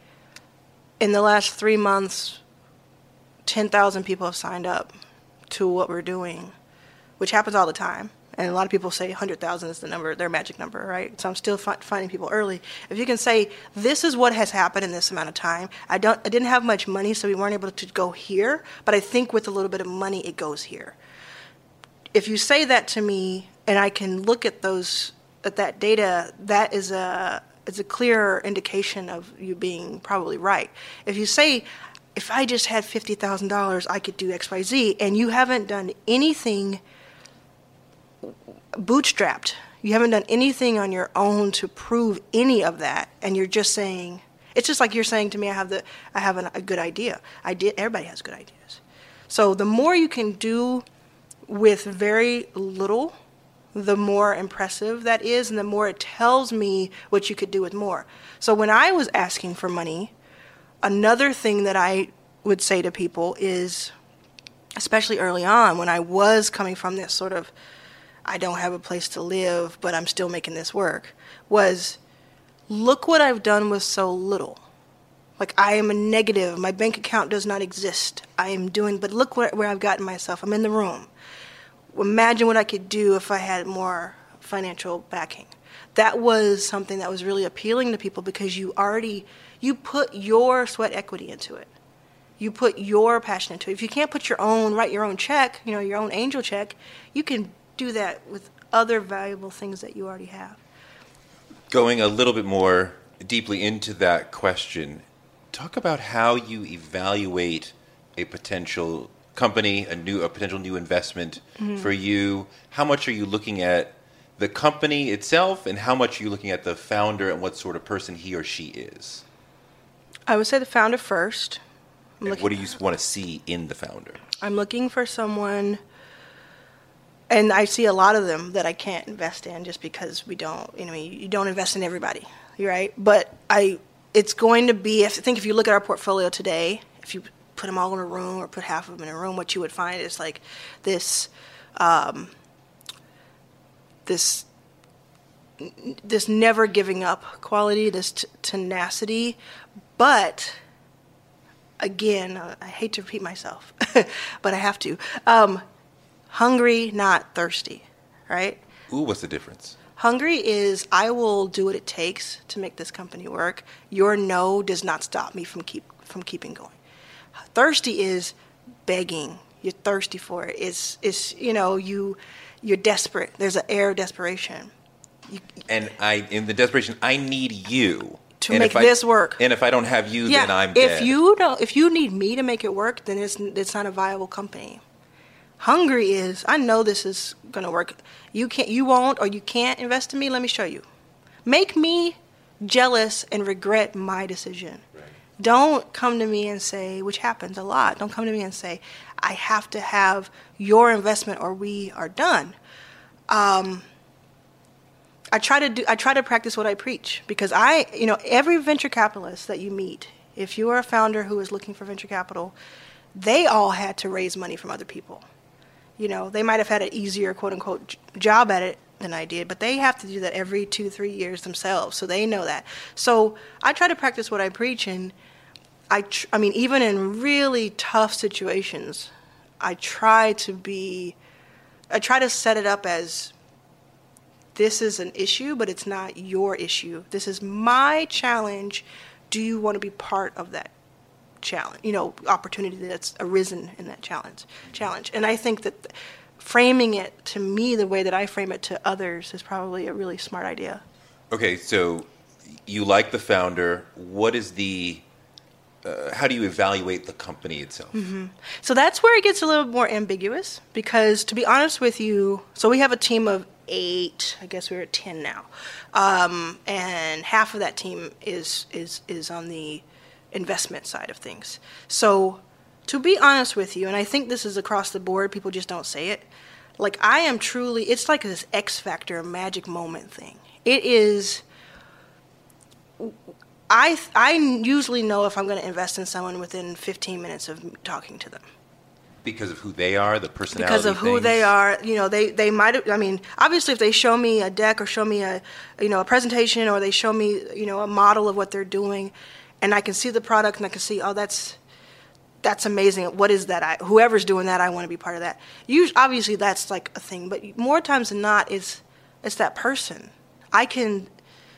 in the last three months, ten thousand people have signed up to what we're doing, which happens all the time. And a lot of people say one hundred thousand is the number, their magic number, right? So I'm still fi- finding people early. If you can say, this is what has happened in this amount of time. I don't, I didn't have much money, so we weren't able to go here, but I think with a little bit of money, it goes here. If you say that to me, and I can look at those, at that data, that is a, it's a clear indication of you being probably right. If you say, if I just had fifty thousand dollars, I could do X, Y, Z, and you haven't done anything bootstrapped, you haven't done anything on your own to prove any of that, and you're just saying, it's just like you're saying to me, I have the, I have an, a good idea. I did. Everybody has good ideas. So the more you can do with very little, the more impressive that is, and the more it tells me what you could do with more. So when I was asking for money, another thing that I would say to people is, especially early on when I was coming from this sort of, I don't have a place to live, but I'm still making this work, was look what I've done with so little. Like, I am a negative. My bank account does not exist. I am doing, but look where, where I've gotten myself. I'm in the room. Imagine what I could do if I had more financial backing. That was something that was really appealing to people because you already, you put your sweat equity into it. You put your passion into it. If you can't put your own, write your own check, you know, your own angel check, you can do that with other valuable things that you already have. Going a little bit more deeply into that question, talk about how you evaluate a potential company, a new, a potential new investment mm-hmm. for you. How much are you looking at the company itself, and how much are you looking at the founder and what sort of person he or she is? I would say the founder first. And what do you want to see in the founder? I'm looking for someone, and I see a lot of them that I can't invest in just because we don't, you know, you don't invest in everybody, right? But I, it's going to be, I think if you look at our portfolio today, if you put them all in a room or put half of them in a room, what you would find is like this, um, this, this never giving up quality, this t- tenacity, but again, I hate to repeat myself, but I have to. Um, hungry, not thirsty, right? Ooh, what's the difference? Hungry is, I will do what it takes to make this company work. Your no does not stop me from keep from keeping going. Thirsty is begging. You're thirsty for it. It's, it's you know, you, you're desperate. There's an air of desperation. You, and I, in the desperation, I need you. To and make I, this work. And if I don't have you, yeah, then I'm if dead. You don't, if you need me to make it work, then it's it's not a viable company. Hungry is, I know this is going to work. You can't, you won't, or you can't invest in me. Let me show you. Make me jealous and regret my decision. Right. Don't come to me and say, which happens a lot, don't come to me and say, I have to have your investment or we are done. Um, I try to do. I try to practice what I preach because I, you know, every venture capitalist that you meet, if you are a founder who is looking for venture capital, they all had to raise money from other people. You know, they might have had an easier, quote unquote, job at it than I did, but they have to do that every two, three years themselves, so they know that. So I try to practice what I preach, and I, tr- I mean, even in really tough situations, I try to be, I try to set it up as, this is an issue, but it's not your issue. This is my challenge. Do you want to be part of that challenge, you know, opportunity that's arisen in that challenge? Challenge. And I think that framing it to me the way that I frame it to others is probably a really smart idea. Okay, so you like the founder. What is the, uh, how do you evaluate the company itself? Mm-hmm. So that's where it gets a little more ambiguous because, to be honest with you, so we have a team of eight. I guess we're at ten now, um, and half of that team is is is on the investment side of things. So, to be honest with you, and I think this is across the board, people just don't say it. Like I am truly, it's like this X factor, magic moment thing. It is. I I usually know if I'm going to invest in someone within fifteen minutes of talking to them. Because of who they are, the personality Because of who things? they are, you know, they, they might have, I mean, obviously if they show me a deck or show me a, you know, a presentation or they show me, you know, a model of what they're doing and I can see the product and I can see, oh, that's, that's amazing. What is that? I, whoever's doing that, I want to be part of that. Usually, obviously that's like a thing, but more times than not, it's, it's that person. I can,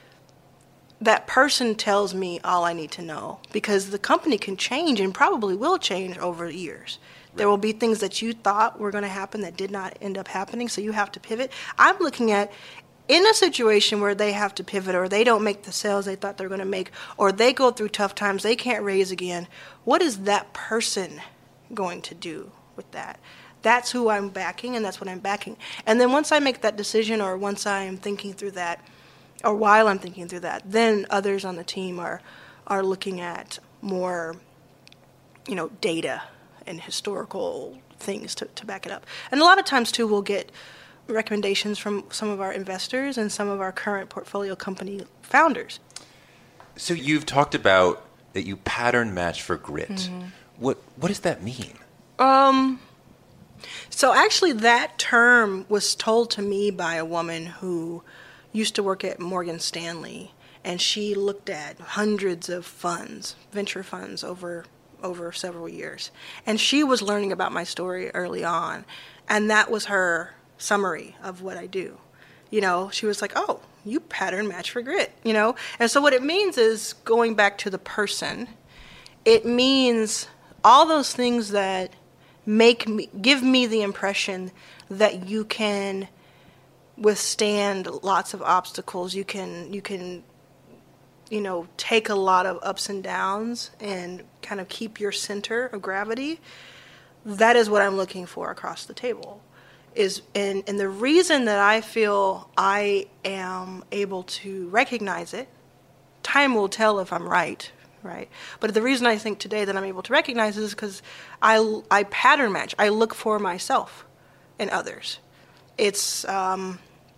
that person tells me all I need to know because the company can change and probably will change over years. There will be things that you thought were going to happen that did not end up happening, so you have to pivot. I'm looking at in a situation where they have to pivot or they don't make the sales they thought they were going to make or they go through tough times, they can't raise again. What is that person going to do with that? That's who I'm backing, and that's what I'm backing. And then once I make that decision or once I am thinking through that or while I'm thinking through that, then others on the team are are looking at more, you know, data and historical things to, to back it up. And a lot of times, too, we'll get recommendations from some of our investors and some of our current portfolio company founders. So you've talked about that you pattern match for grit. Mm-hmm. What what does that mean? Um, so actually that term was told to me by a woman who used to work at Morgan Stanley, and she looked at hundreds of funds, venture funds, over over several years. And she was learning about my story early on, and that was her summary of what I do. You know, she was like, oh, you pattern match for grit, you know? And so what it means is, going back to the person, it means all those things that make me, give me the impression that you can withstand lots of obstacles. You can, you can, you know, take a lot of ups and downs and kind of keep your center of gravity. That is what I'm looking for across the table. Is and, and the reason that I feel I am able to recognize it, time will tell if I'm right, right? But the reason I think today that I'm able to recognize it is because I, I pattern match. I look for myself in others. It's um,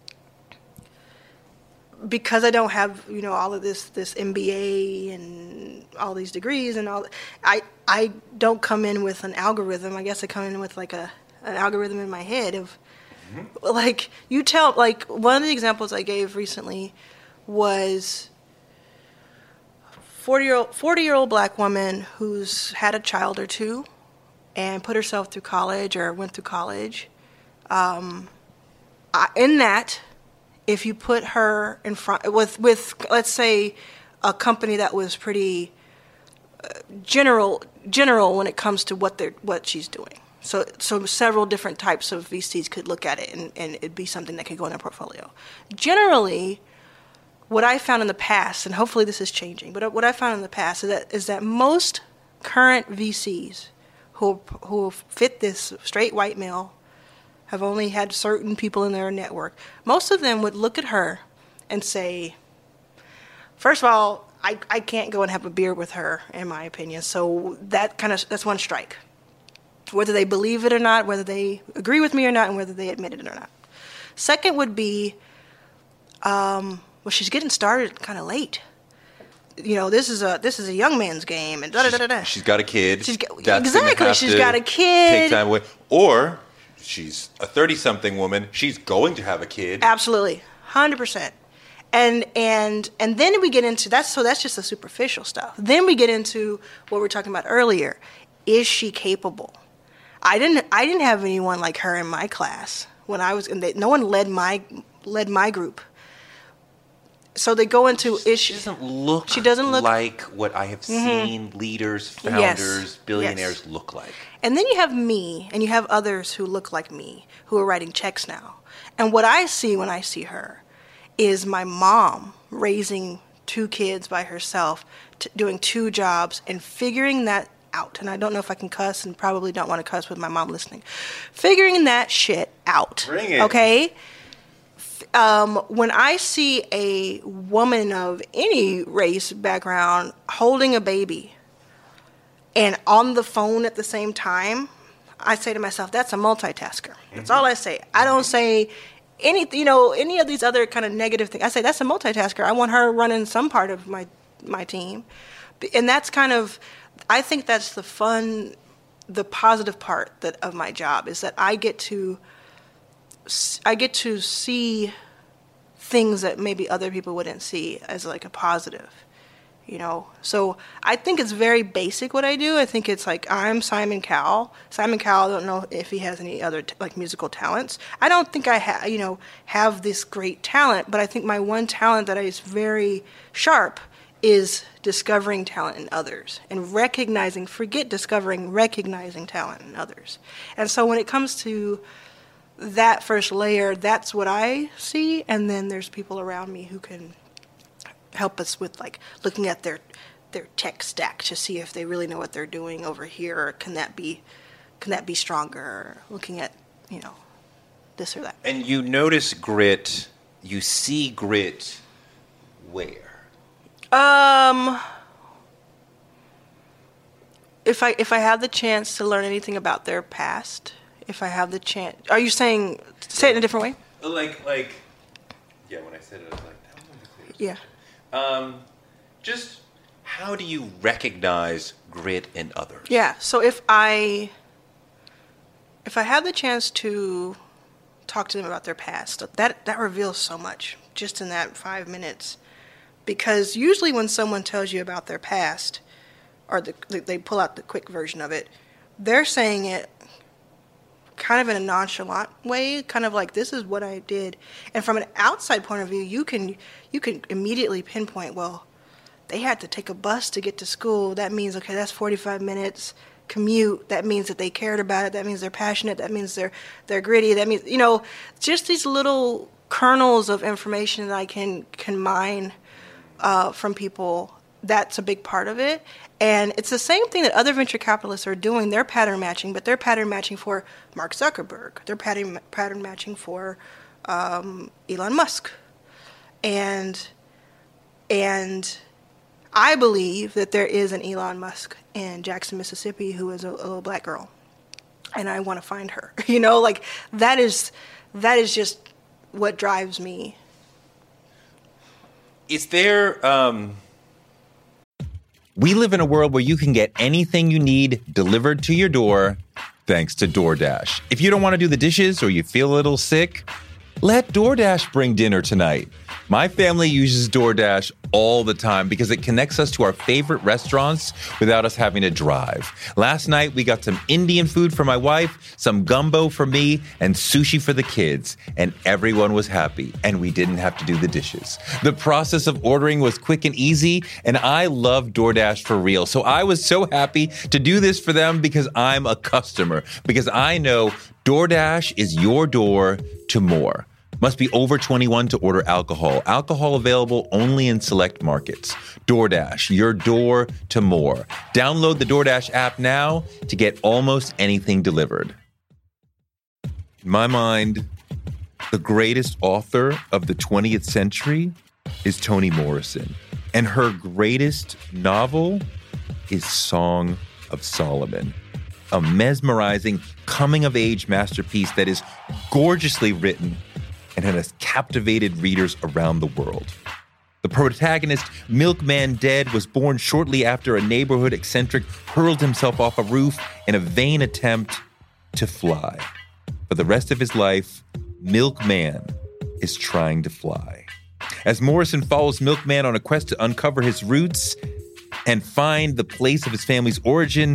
because I don't have, you know, all of this this M B A and all these degrees and all. I I don't come in with an algorithm. I guess I come in with like a an algorithm in my head of, mm-hmm. like, you tell, like, one of the examples I gave recently was forty-year-old forty-year-old black woman who's had a child or two and put herself through college or went through college. Um, I, in that, if you put her in front, with, with, let's say, a company that was pretty uh, general, general when it comes to what they're, what she's doing. So so several different types of V Cs could look at it, and, and it'd be something that could go in their portfolio. Generally, what I found in the past, and hopefully this is changing, but what I found in the past is that is that most current V Cs who who fit this straight white male, have only had certain people in their network, most of them would look at her and say, first of all, I, I can't go and have a beer with her, in my opinion, so that kind of that's one strike. Whether they believe it or not, whether they agree with me or not, and whether they admit it or not. Second would be, um, well, she's getting started kind of late. You know, this is a this is a young man's game, and da da da da. She's got a kid. She's got, That's exactly. She's got a kid. Take time away, or she's a thirty-something woman. She's going to have a kid. Absolutely, one hundred percent. And and and then we get into that's so that's just the superficial stuff. Then we get into what we were talking about earlier. Is she capable? I didn't I didn't have anyone like her in my class when I was in the, no one led my led my group. So they go into issues. She doesn't look. She doesn't look like what I have mm-hmm. seen leaders, founders, yes. billionaires yes. look like. And then you have me, and you have others who look like me, who are writing checks now. And what I see when I see her is my mom raising two kids by herself, t- doing two jobs, and figuring that out. And I don't know if I can cuss, and probably don't want to cuss with my mom listening. Figuring that shit out. Bring it. Okay? Um, when I see a woman of any race background holding a baby and on the phone at the same time, I say to myself, that's a multitasker. That's all I say. I don't say any, you know, any of these other kind of negative things. I say that's a multitasker. I want her running some part of my my team. And that's kind of, I think that's the fun, the positive part that of my job is that I get to I get to see things that maybe other people wouldn't see as like a positive, you know? So I think it's very basic what I do. I think it's like, I'm Simon Cowell. Simon Cowell, I don't know if he has any other t- like musical talents. I don't think I ha- you know, have this great talent, but I think my one talent that is very sharp is discovering talent in others and recognizing, forget discovering, recognizing talent in others. And so when it comes to that first layer, that's what I see, and then there's people around me who can help us with like looking at their their tech stack to see if they really know what they're doing over here, or can that be can that be stronger, or looking at, you know, this or that. And you notice grit, you see grit where? Um if I if I have the chance to learn anything about their past, if I have the chance, are you saying, say it in a different way? Like, like, yeah, when I said it, I was like, how am I going to say this? Yeah. Um, just how do you recognize grit in others? Yeah, so if I, if I have the chance to talk to them about their past, that, that reveals so much, just in that five minutes. Because usually when someone tells you about their past, or the, they pull out the quick version of it, they're saying it kind of in a nonchalant way, kind of like, this is what I did. And from an outside point of view, you can you can immediately pinpoint, well, they had to take a bus to get to school. That means, okay, that's forty-five minutes commute. That means that they cared about it. That means they're passionate. That means they're they're gritty. That means, you know, just these little kernels of information that I can, can mine uh, from people. That's a big part of it. And it's the same thing that other venture capitalists are doing. They're pattern matching, but they're pattern matching for Mark Zuckerberg. They're pattern, pattern matching for um, Elon Musk. And, and I believe that there is an Elon Musk in Jackson, Mississippi, who is a, a little black girl. And I want to find her. You know, like, that is that is just what drives me. Is there... Um We live in a world where you can get anything you need delivered to your door thanks to DoorDash. If you don't want to do the dishes or you feel a little sick, let DoorDash bring dinner tonight. My family uses DoorDash all the time because it connects us to our favorite restaurants without us having to drive. Last night, we got some Indian food for my wife, some gumbo for me, and sushi for the kids. And everyone was happy, and we didn't have to do the dishes. The process of ordering was quick and easy, and I love DoorDash for real. So I was so happy to do this for them because I'm a customer, because I know DoorDash is your door to more. Must be over twenty-one to order alcohol. Alcohol available only in select markets. DoorDash, your door to more. Download the DoorDash app now to get almost anything delivered. In my mind, the greatest author of the twentieth century is Toni Morrison. And her greatest novel is Song of Solomon. A mesmerizing coming-of-age masterpiece that is gorgeously written and has captivated readers around the world. The protagonist, Milkman Dead, was born shortly after a neighborhood eccentric hurled himself off a roof in a vain attempt to fly. For the rest of his life, Milkman is trying to fly. As Morrison follows Milkman on a quest to uncover his roots and find the place of his family's origin,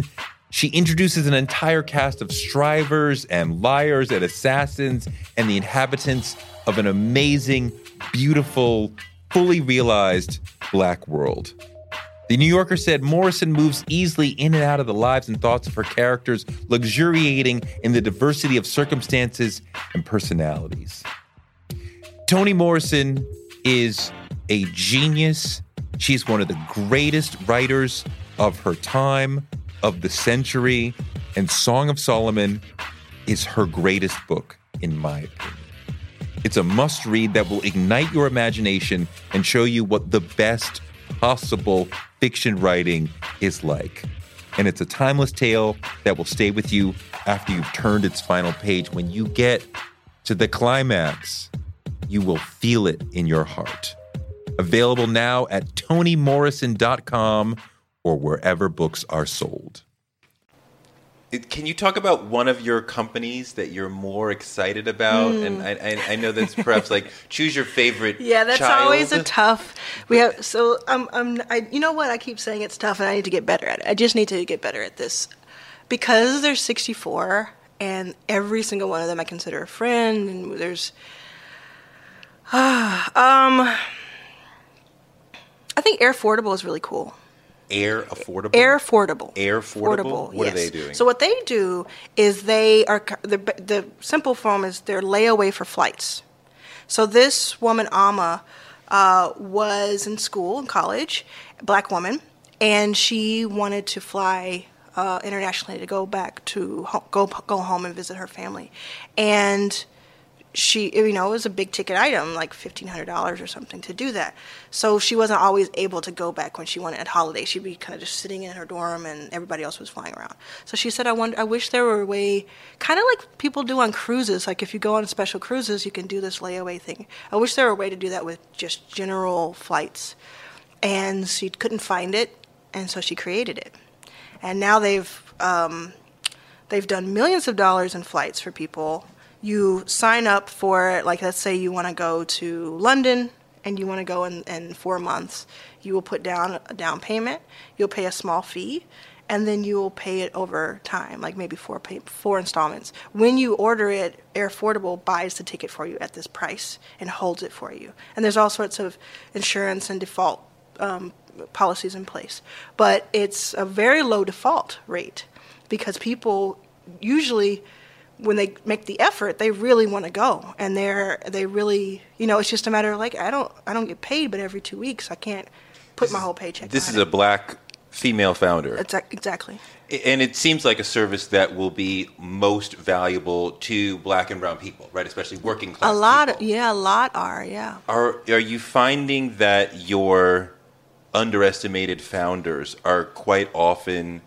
She introduces an entire cast of strivers and liars and assassins and the inhabitants of an amazing, beautiful, fully realized Black world. The New Yorker said Morrison moves easily in and out of the lives and thoughts of her characters, luxuriating in the diversity of circumstances and personalities. Toni Morrison is a genius. She's one of the greatest writers of her time, of the century, and Song of Solomon is her greatest book, in my opinion. It's a must-read that will ignite your imagination and show you what the best possible fiction writing is like. And it's a timeless tale that will stay with you after you've turned its final page. When you get to the climax, you will feel it in your heart. Available now at toni morrison dot com or wherever books are sold. Can you talk about one of your companies that you're more excited about? Mm. And I, I, I know that's perhaps like choose your favorite. Yeah, that's child. always a tough. We have so um um I you know what I keep saying it's tough and I need to get better at it. I just need to get better at this because there's sixty-four and every single one of them I consider a friend and there's uh, um I think Air Affordable is really cool. Air Affordable? Air Affordable. Air Affordable? What yes. are they doing? So what they do is they are, the, the simple form is they're layaway for flights. So this woman, Amma, uh, was in school, in college, a Black woman, and she wanted to fly uh, internationally to go back to, ho- go go home and visit her family. And she, you know, it was a big ticket item, like fifteen hundred dollars or something to do that. So she wasn't always able to go back when she wanted at holidays. She'd be kind of just sitting in her dorm and everybody else was flying around. So she said, I wonder, I wish there were a way, kind of like people do on cruises. Like if you go on special cruises, you can do this layaway thing. I wish there were a way to do that with just general flights. And she couldn't find it, and so she created it. And now they've um, they've done millions of dollars in flights for people. You sign up for, like, let's say you want to go to London and you want to go in, in four months. You will put down a down payment. You'll pay a small fee, and then you will pay it over time, like maybe four pay, four installments. When you order it, Air Affordable buys the ticket for you at this price and holds it for you. And there's all sorts of insurance and default um, policies in place. But it's a very low default rate because people usually, when they make the effort, they really want to go, and they're they really, you know, it's just a matter of like I don't I don't get paid, but every two weeks I can't put this my is, whole paycheck. This is it. a Black female founder. Exactly. And it seems like a service that will be most valuable to Black and brown people, right? Especially working class. A lot, people. Of, yeah, a lot are, yeah. Are are you finding that your underestimated founders are quite often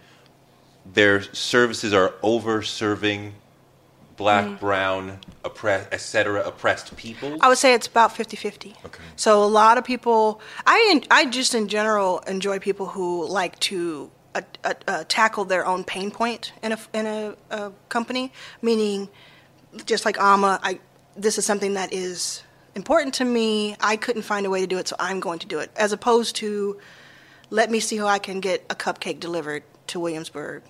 their services are over serving Black, mm. brown, oppressed, et cetera, oppressed people? I would say it's about fifty-fifty. Okay. So a lot of people, I I just in general enjoy people who like to uh, uh, uh, tackle their own pain point in a in a, a company. Meaning, just like Amma, I this is something that is important to me. I couldn't find a way to do it, so I'm going to do it. As opposed to, let me see how I can get a cupcake delivered to Williamsburg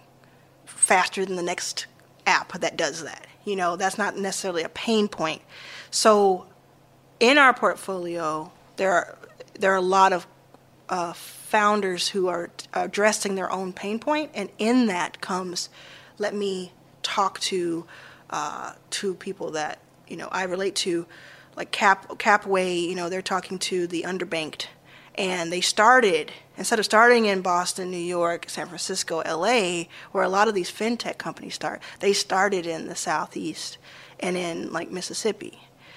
faster than the next app that does that. You know, that's not necessarily a pain point. So in our portfolio, there are there are a lot of uh, founders who are addressing their own pain point, and in that comes, let me talk to uh, to people that, you know, I relate to, like Cap Capway. You know, they're talking to the underbanked, and they started, instead of starting in Boston, New York, San Francisco, L A, where a lot of these fintech companies start, they started in the Southeast and in like Mississippi.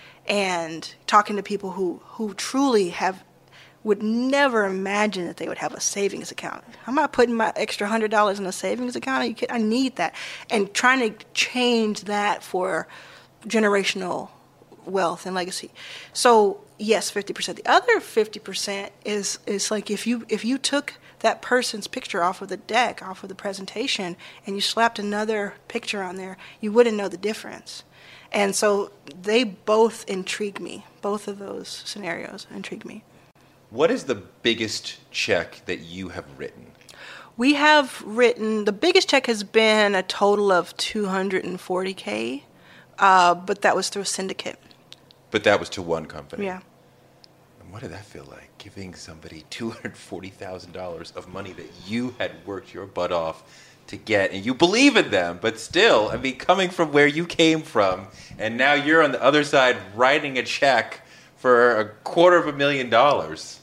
And talking to people who, who truly have, would never imagine that they would have a savings account. I'm not putting my extra one hundred dollars in a savings account. Are you kidding? I need that. And trying to change that for generational wealth and legacy. So yes, fifty percent. The other fifty percent is is like if you if you took that person's picture off of the deck, off of the presentation, and you slapped another picture on there, you wouldn't know the difference. And so they both intrigue me. Both of those scenarios intrigue me. What is the biggest check that you have written? We have written, the biggest check has been a total of two hundred forty K, uh, but that was through a syndicate. But that was to one company? Yeah. And what did that feel like, giving somebody two hundred forty thousand dollars of money that you had worked your butt off to get, and you believe in them, but still, I mean, coming from where you came from, and now you're on the other side writing a check for a quarter of a million dollars.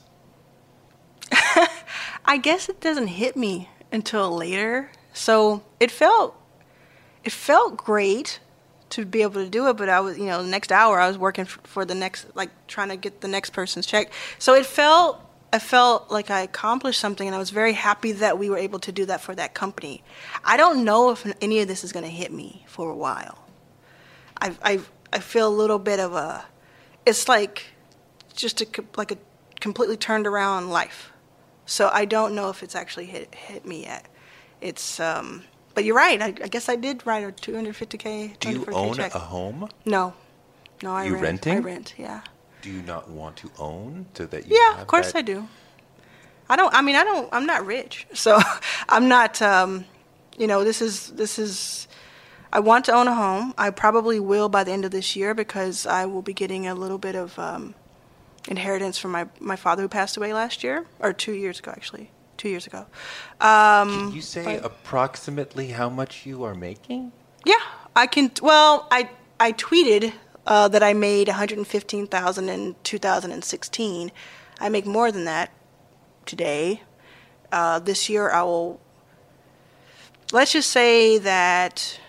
I guess it doesn't hit me until later. So it felt, it felt great to be able to do it, but I was, you know, the next hour I was working for, for the next, like trying to get the next person's check. So it felt, I felt like I accomplished something, and I was very happy that we were able to do that for that company. I don't know if any of this is going to hit me for a while. I, I, I feel a little bit of a, it's like just a, like a completely turned around life. So I don't know if it's actually hit hit me yet. It's, um, but you're right. I, I guess I did write a two hundred fifty K. Do you own check. a home? No, no. I you rent. renting? I rent. Yeah. Do you not want to own so that you? Yeah, have of course that? I do. I don't. I mean, I don't. I'm not rich, so I'm not. Um, you know, this is this is. I want to own a home. I probably will by the end of this year because I will be getting a little bit of. Um, inheritance from my, my father who passed away last year, or two years ago, actually. Two years ago. Um, can you say but, approximately how much you are making? Yeah, I can. Well, I I tweeted uh, that I made one hundred fifteen thousand dollars in two thousand sixteen. I make more than that today. Uh, this year I will, let's just say that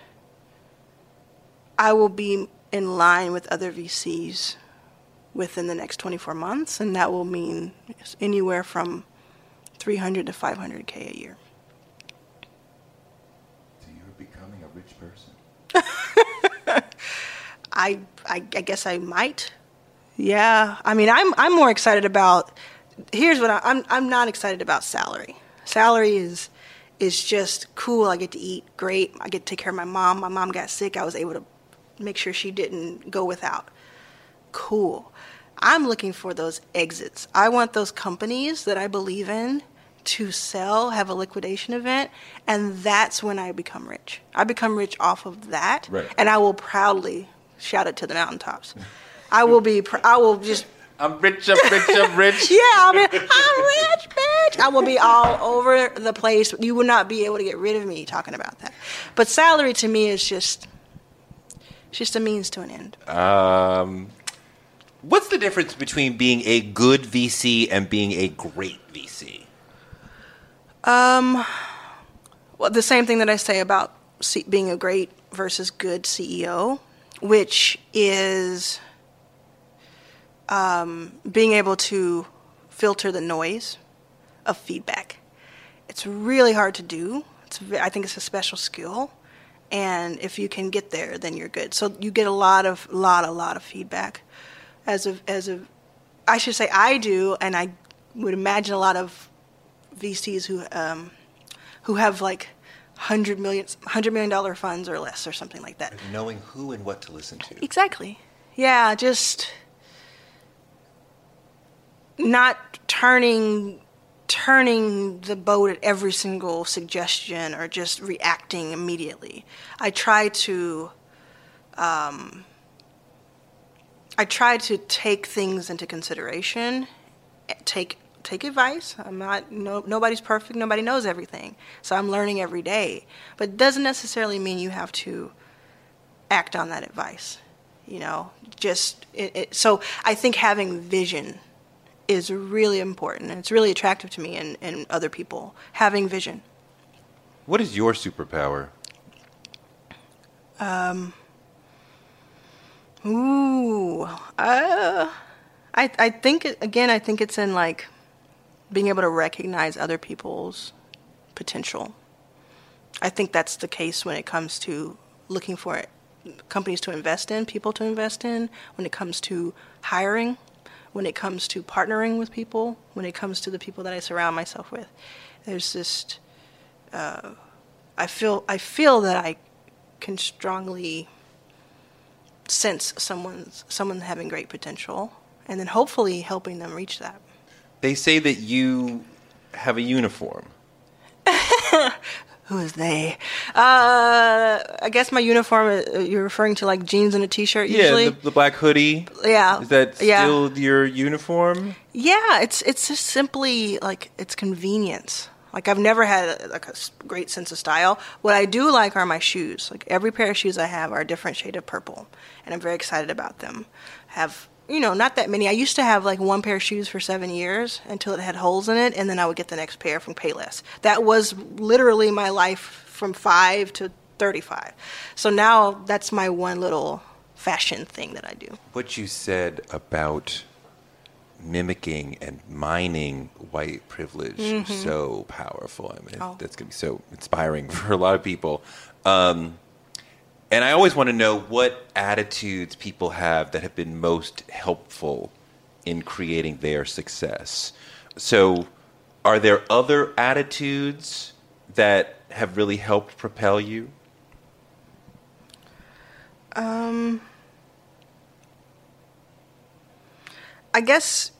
I will be in line with other V Cs within the next twenty-four months, and that will mean anywhere from three hundred to five hundred K a year. So you're becoming a rich person. I, I I guess I might. Yeah. I mean, I'm I'm more excited about. Here's what I, I'm I'm not excited about salary. Salary is is just cool. I get to eat great. I get to take care of my mom. My mom got sick. I was able to make sure she didn't go without. Cool. I'm looking for those exits. I want those companies that I believe in to sell, have a liquidation event, and that's when I become rich. I become rich off of that, right. And I will proudly shout it to the mountaintops. I will be, pr- I will just... I'm rich, I'm rich, I'm rich. Yeah, I mean, I'm rich, bitch. I will be all over the place. You will not be able to get rid of me talking about that. But salary to me is just, it's just a means to an end. Um... What's the difference between being a good V C and being a great V C? Um, well, the same thing that I say about C- being a great versus good C E O, which is um, being able to filter the noise of feedback. It's really hard to do. It's, I think it's a special skill. And if you can get there, then you're good. So you get a lot of, lot, a lot of feedback. As a, as a, I should say I do, and I would imagine a lot of V Cs who, um, who have like hundred million, hundred million dollar funds or less, or something like that. Knowing who and what to listen to. Exactly. Yeah, just not turning, turning the boat at every single suggestion or just reacting immediately. I try to. Um, I try to take things into consideration, take take advice. I'm not no nobody's perfect. Nobody knows everything, so I'm learning every day. But it doesn't necessarily mean you have to act on that advice. You know, just it, it, so I think having vision is really important, and it's really attractive to me and, and other people. Having vision. What is your superpower? Um. Ooh, uh, I I think it, again. I think it's in like being able to recognize other people's potential. I think that's the case when it comes to looking for companies to invest in, people to invest in. When it comes to hiring, when it comes to partnering with people, when it comes to the people that I surround myself with, there's just uh, I feel I feel that I can strongly sense someone's someone having great potential, and then hopefully helping them reach that. They say that you have a uniform. Who is they? Uh, I guess my uniform, uh, you're referring to like jeans and a t-shirt usually? Yeah, the, the black hoodie. Yeah. Is that yeah. still your uniform? Yeah, it's it's just simply like it's convenience. Like I've never had like a great sense of style. What I do like are my shoes. Like every pair of shoes I have are a different shade of purple, and I'm very excited about them. Have you know, not that many. I used to have like one pair of shoes for seven years until it had holes in it, and then I would get the next pair from Payless. That was literally my life from five to thirty-five. So now that's my one little fashion thing that I do. What you said about mimicking and mining white privilege mm-hmm. so powerful. I mean, oh. that's going to be so inspiring for a lot of people. Um, And I always want to know what attitudes people have that have been most helpful in creating their success. So are there other attitudes that have really helped propel you? Um, I guess,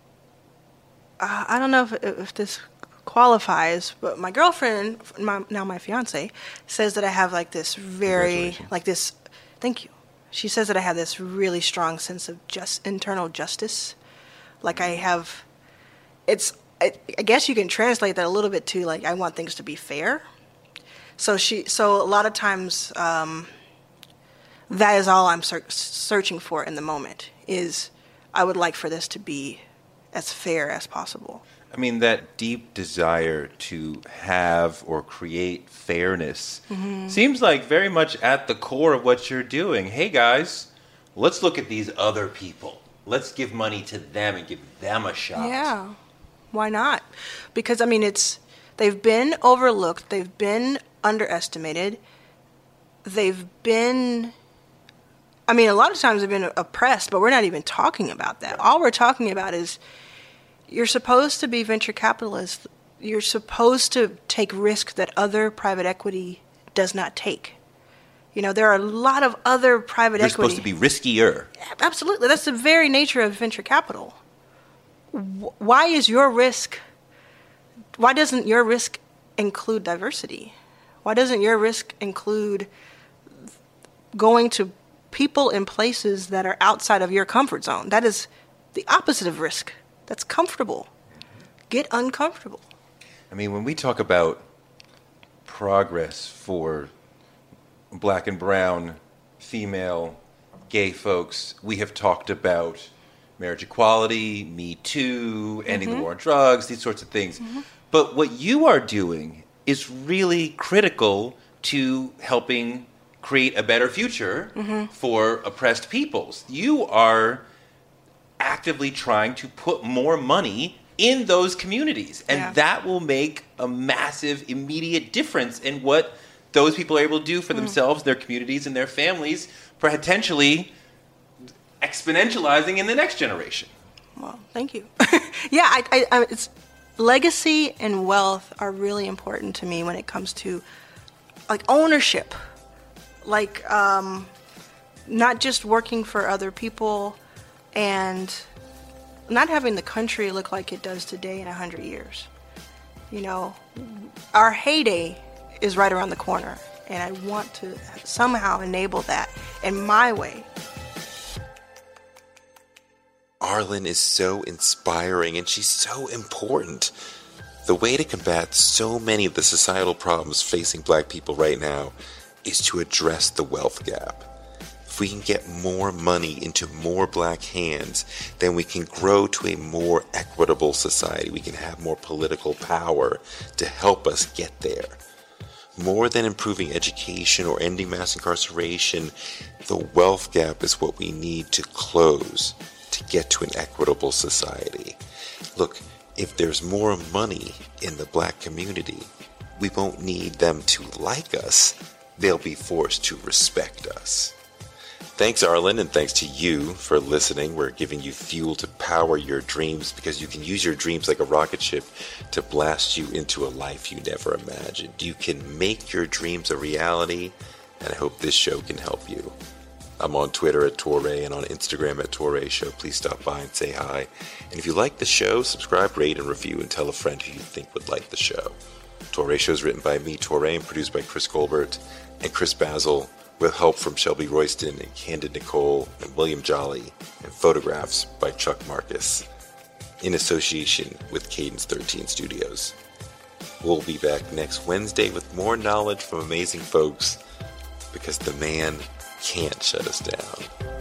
uh, I don't know if, if this qualifies, but my girlfriend, my, now my fiance, says that I have like this very, like this, thank you. She says that I have this really strong sense of just internal justice. Like I have, it's, I, I guess you can translate that a little bit to like, I want things to be fair. So she, so a lot of times, um, that is all I'm ser- searching for in the moment is I would like for this to be as fair as possible. I mean, that deep desire to have or create fairness mm-hmm. seems like very much at the core of what you're doing. Hey, guys, let's look at these other people. Let's give money to them and give them a shot. Yeah, why not? Because, I mean, it's they've been overlooked. They've been underestimated. They've been... I mean, a lot of times they've been oppressed, but we're not even talking about that. All we're talking about is... You're supposed to be venture capitalists. You're supposed to take risk that other private equity does not take. You know, there are a lot of other private You're equity. You're supposed to be riskier. Absolutely. That's the very nature of venture capital. Why is your risk, why doesn't your risk include diversity? Why doesn't your risk include going to people in places that are outside of your comfort zone? That is the opposite of risk. That's comfortable. Get uncomfortable. I mean, when we talk about progress for black and brown, female, gay folks, we have talked about marriage equality, Me Too, ending mm-hmm. the war on drugs, these sorts of things. Mm-hmm. But what you are doing is really critical to helping create a better future mm-hmm. for oppressed peoples. You are actively trying to put more money in those communities. And yeah. that will make a massive, immediate difference in what those people are able to do for mm. themselves, their communities, and their families, potentially exponentializing in the next generation. Well, thank you. yeah, I, I, I, it's legacy and wealth are really important to me when it comes to like ownership, like um, not just working for other people and not having the country look like it does today in a hundred years. You know, our heyday is right around the corner, and I want to somehow enable that in my way. Arlen is so inspiring, and she's so important. The way to combat so many of the societal problems facing black people right now is to address the wealth gap. If we can get more money into more black hands, then we can grow to a more equitable society. We can have more political power to help us get there. More than improving education or ending mass incarceration, the wealth gap is what we need to close to get to an equitable society. Look, if there's more money in the black community, we won't need them to like us. They'll be forced to respect us. Thanks, Arlen, and thanks to you for listening. We're giving you fuel to power your dreams because you can use your dreams like a rocket ship to blast you into a life you never imagined. You can make your dreams a reality, and I hope this show can help you. I'm on Twitter at Torre and on Instagram at Torre Show. Please stop by and say hi. And if you like the show, subscribe, rate, and review, and tell a friend who you think would like the show. Torre Show is written by me, Torre, and produced by Chris Colbert and Chris Basil, with help from Shelby Royston and Candid Nicole and William Jolly, and photographs by Chuck Marcus, in association with Cadence thirteen Studios. We'll be back next Wednesday with more knowledge from amazing folks, because the man can't shut us down.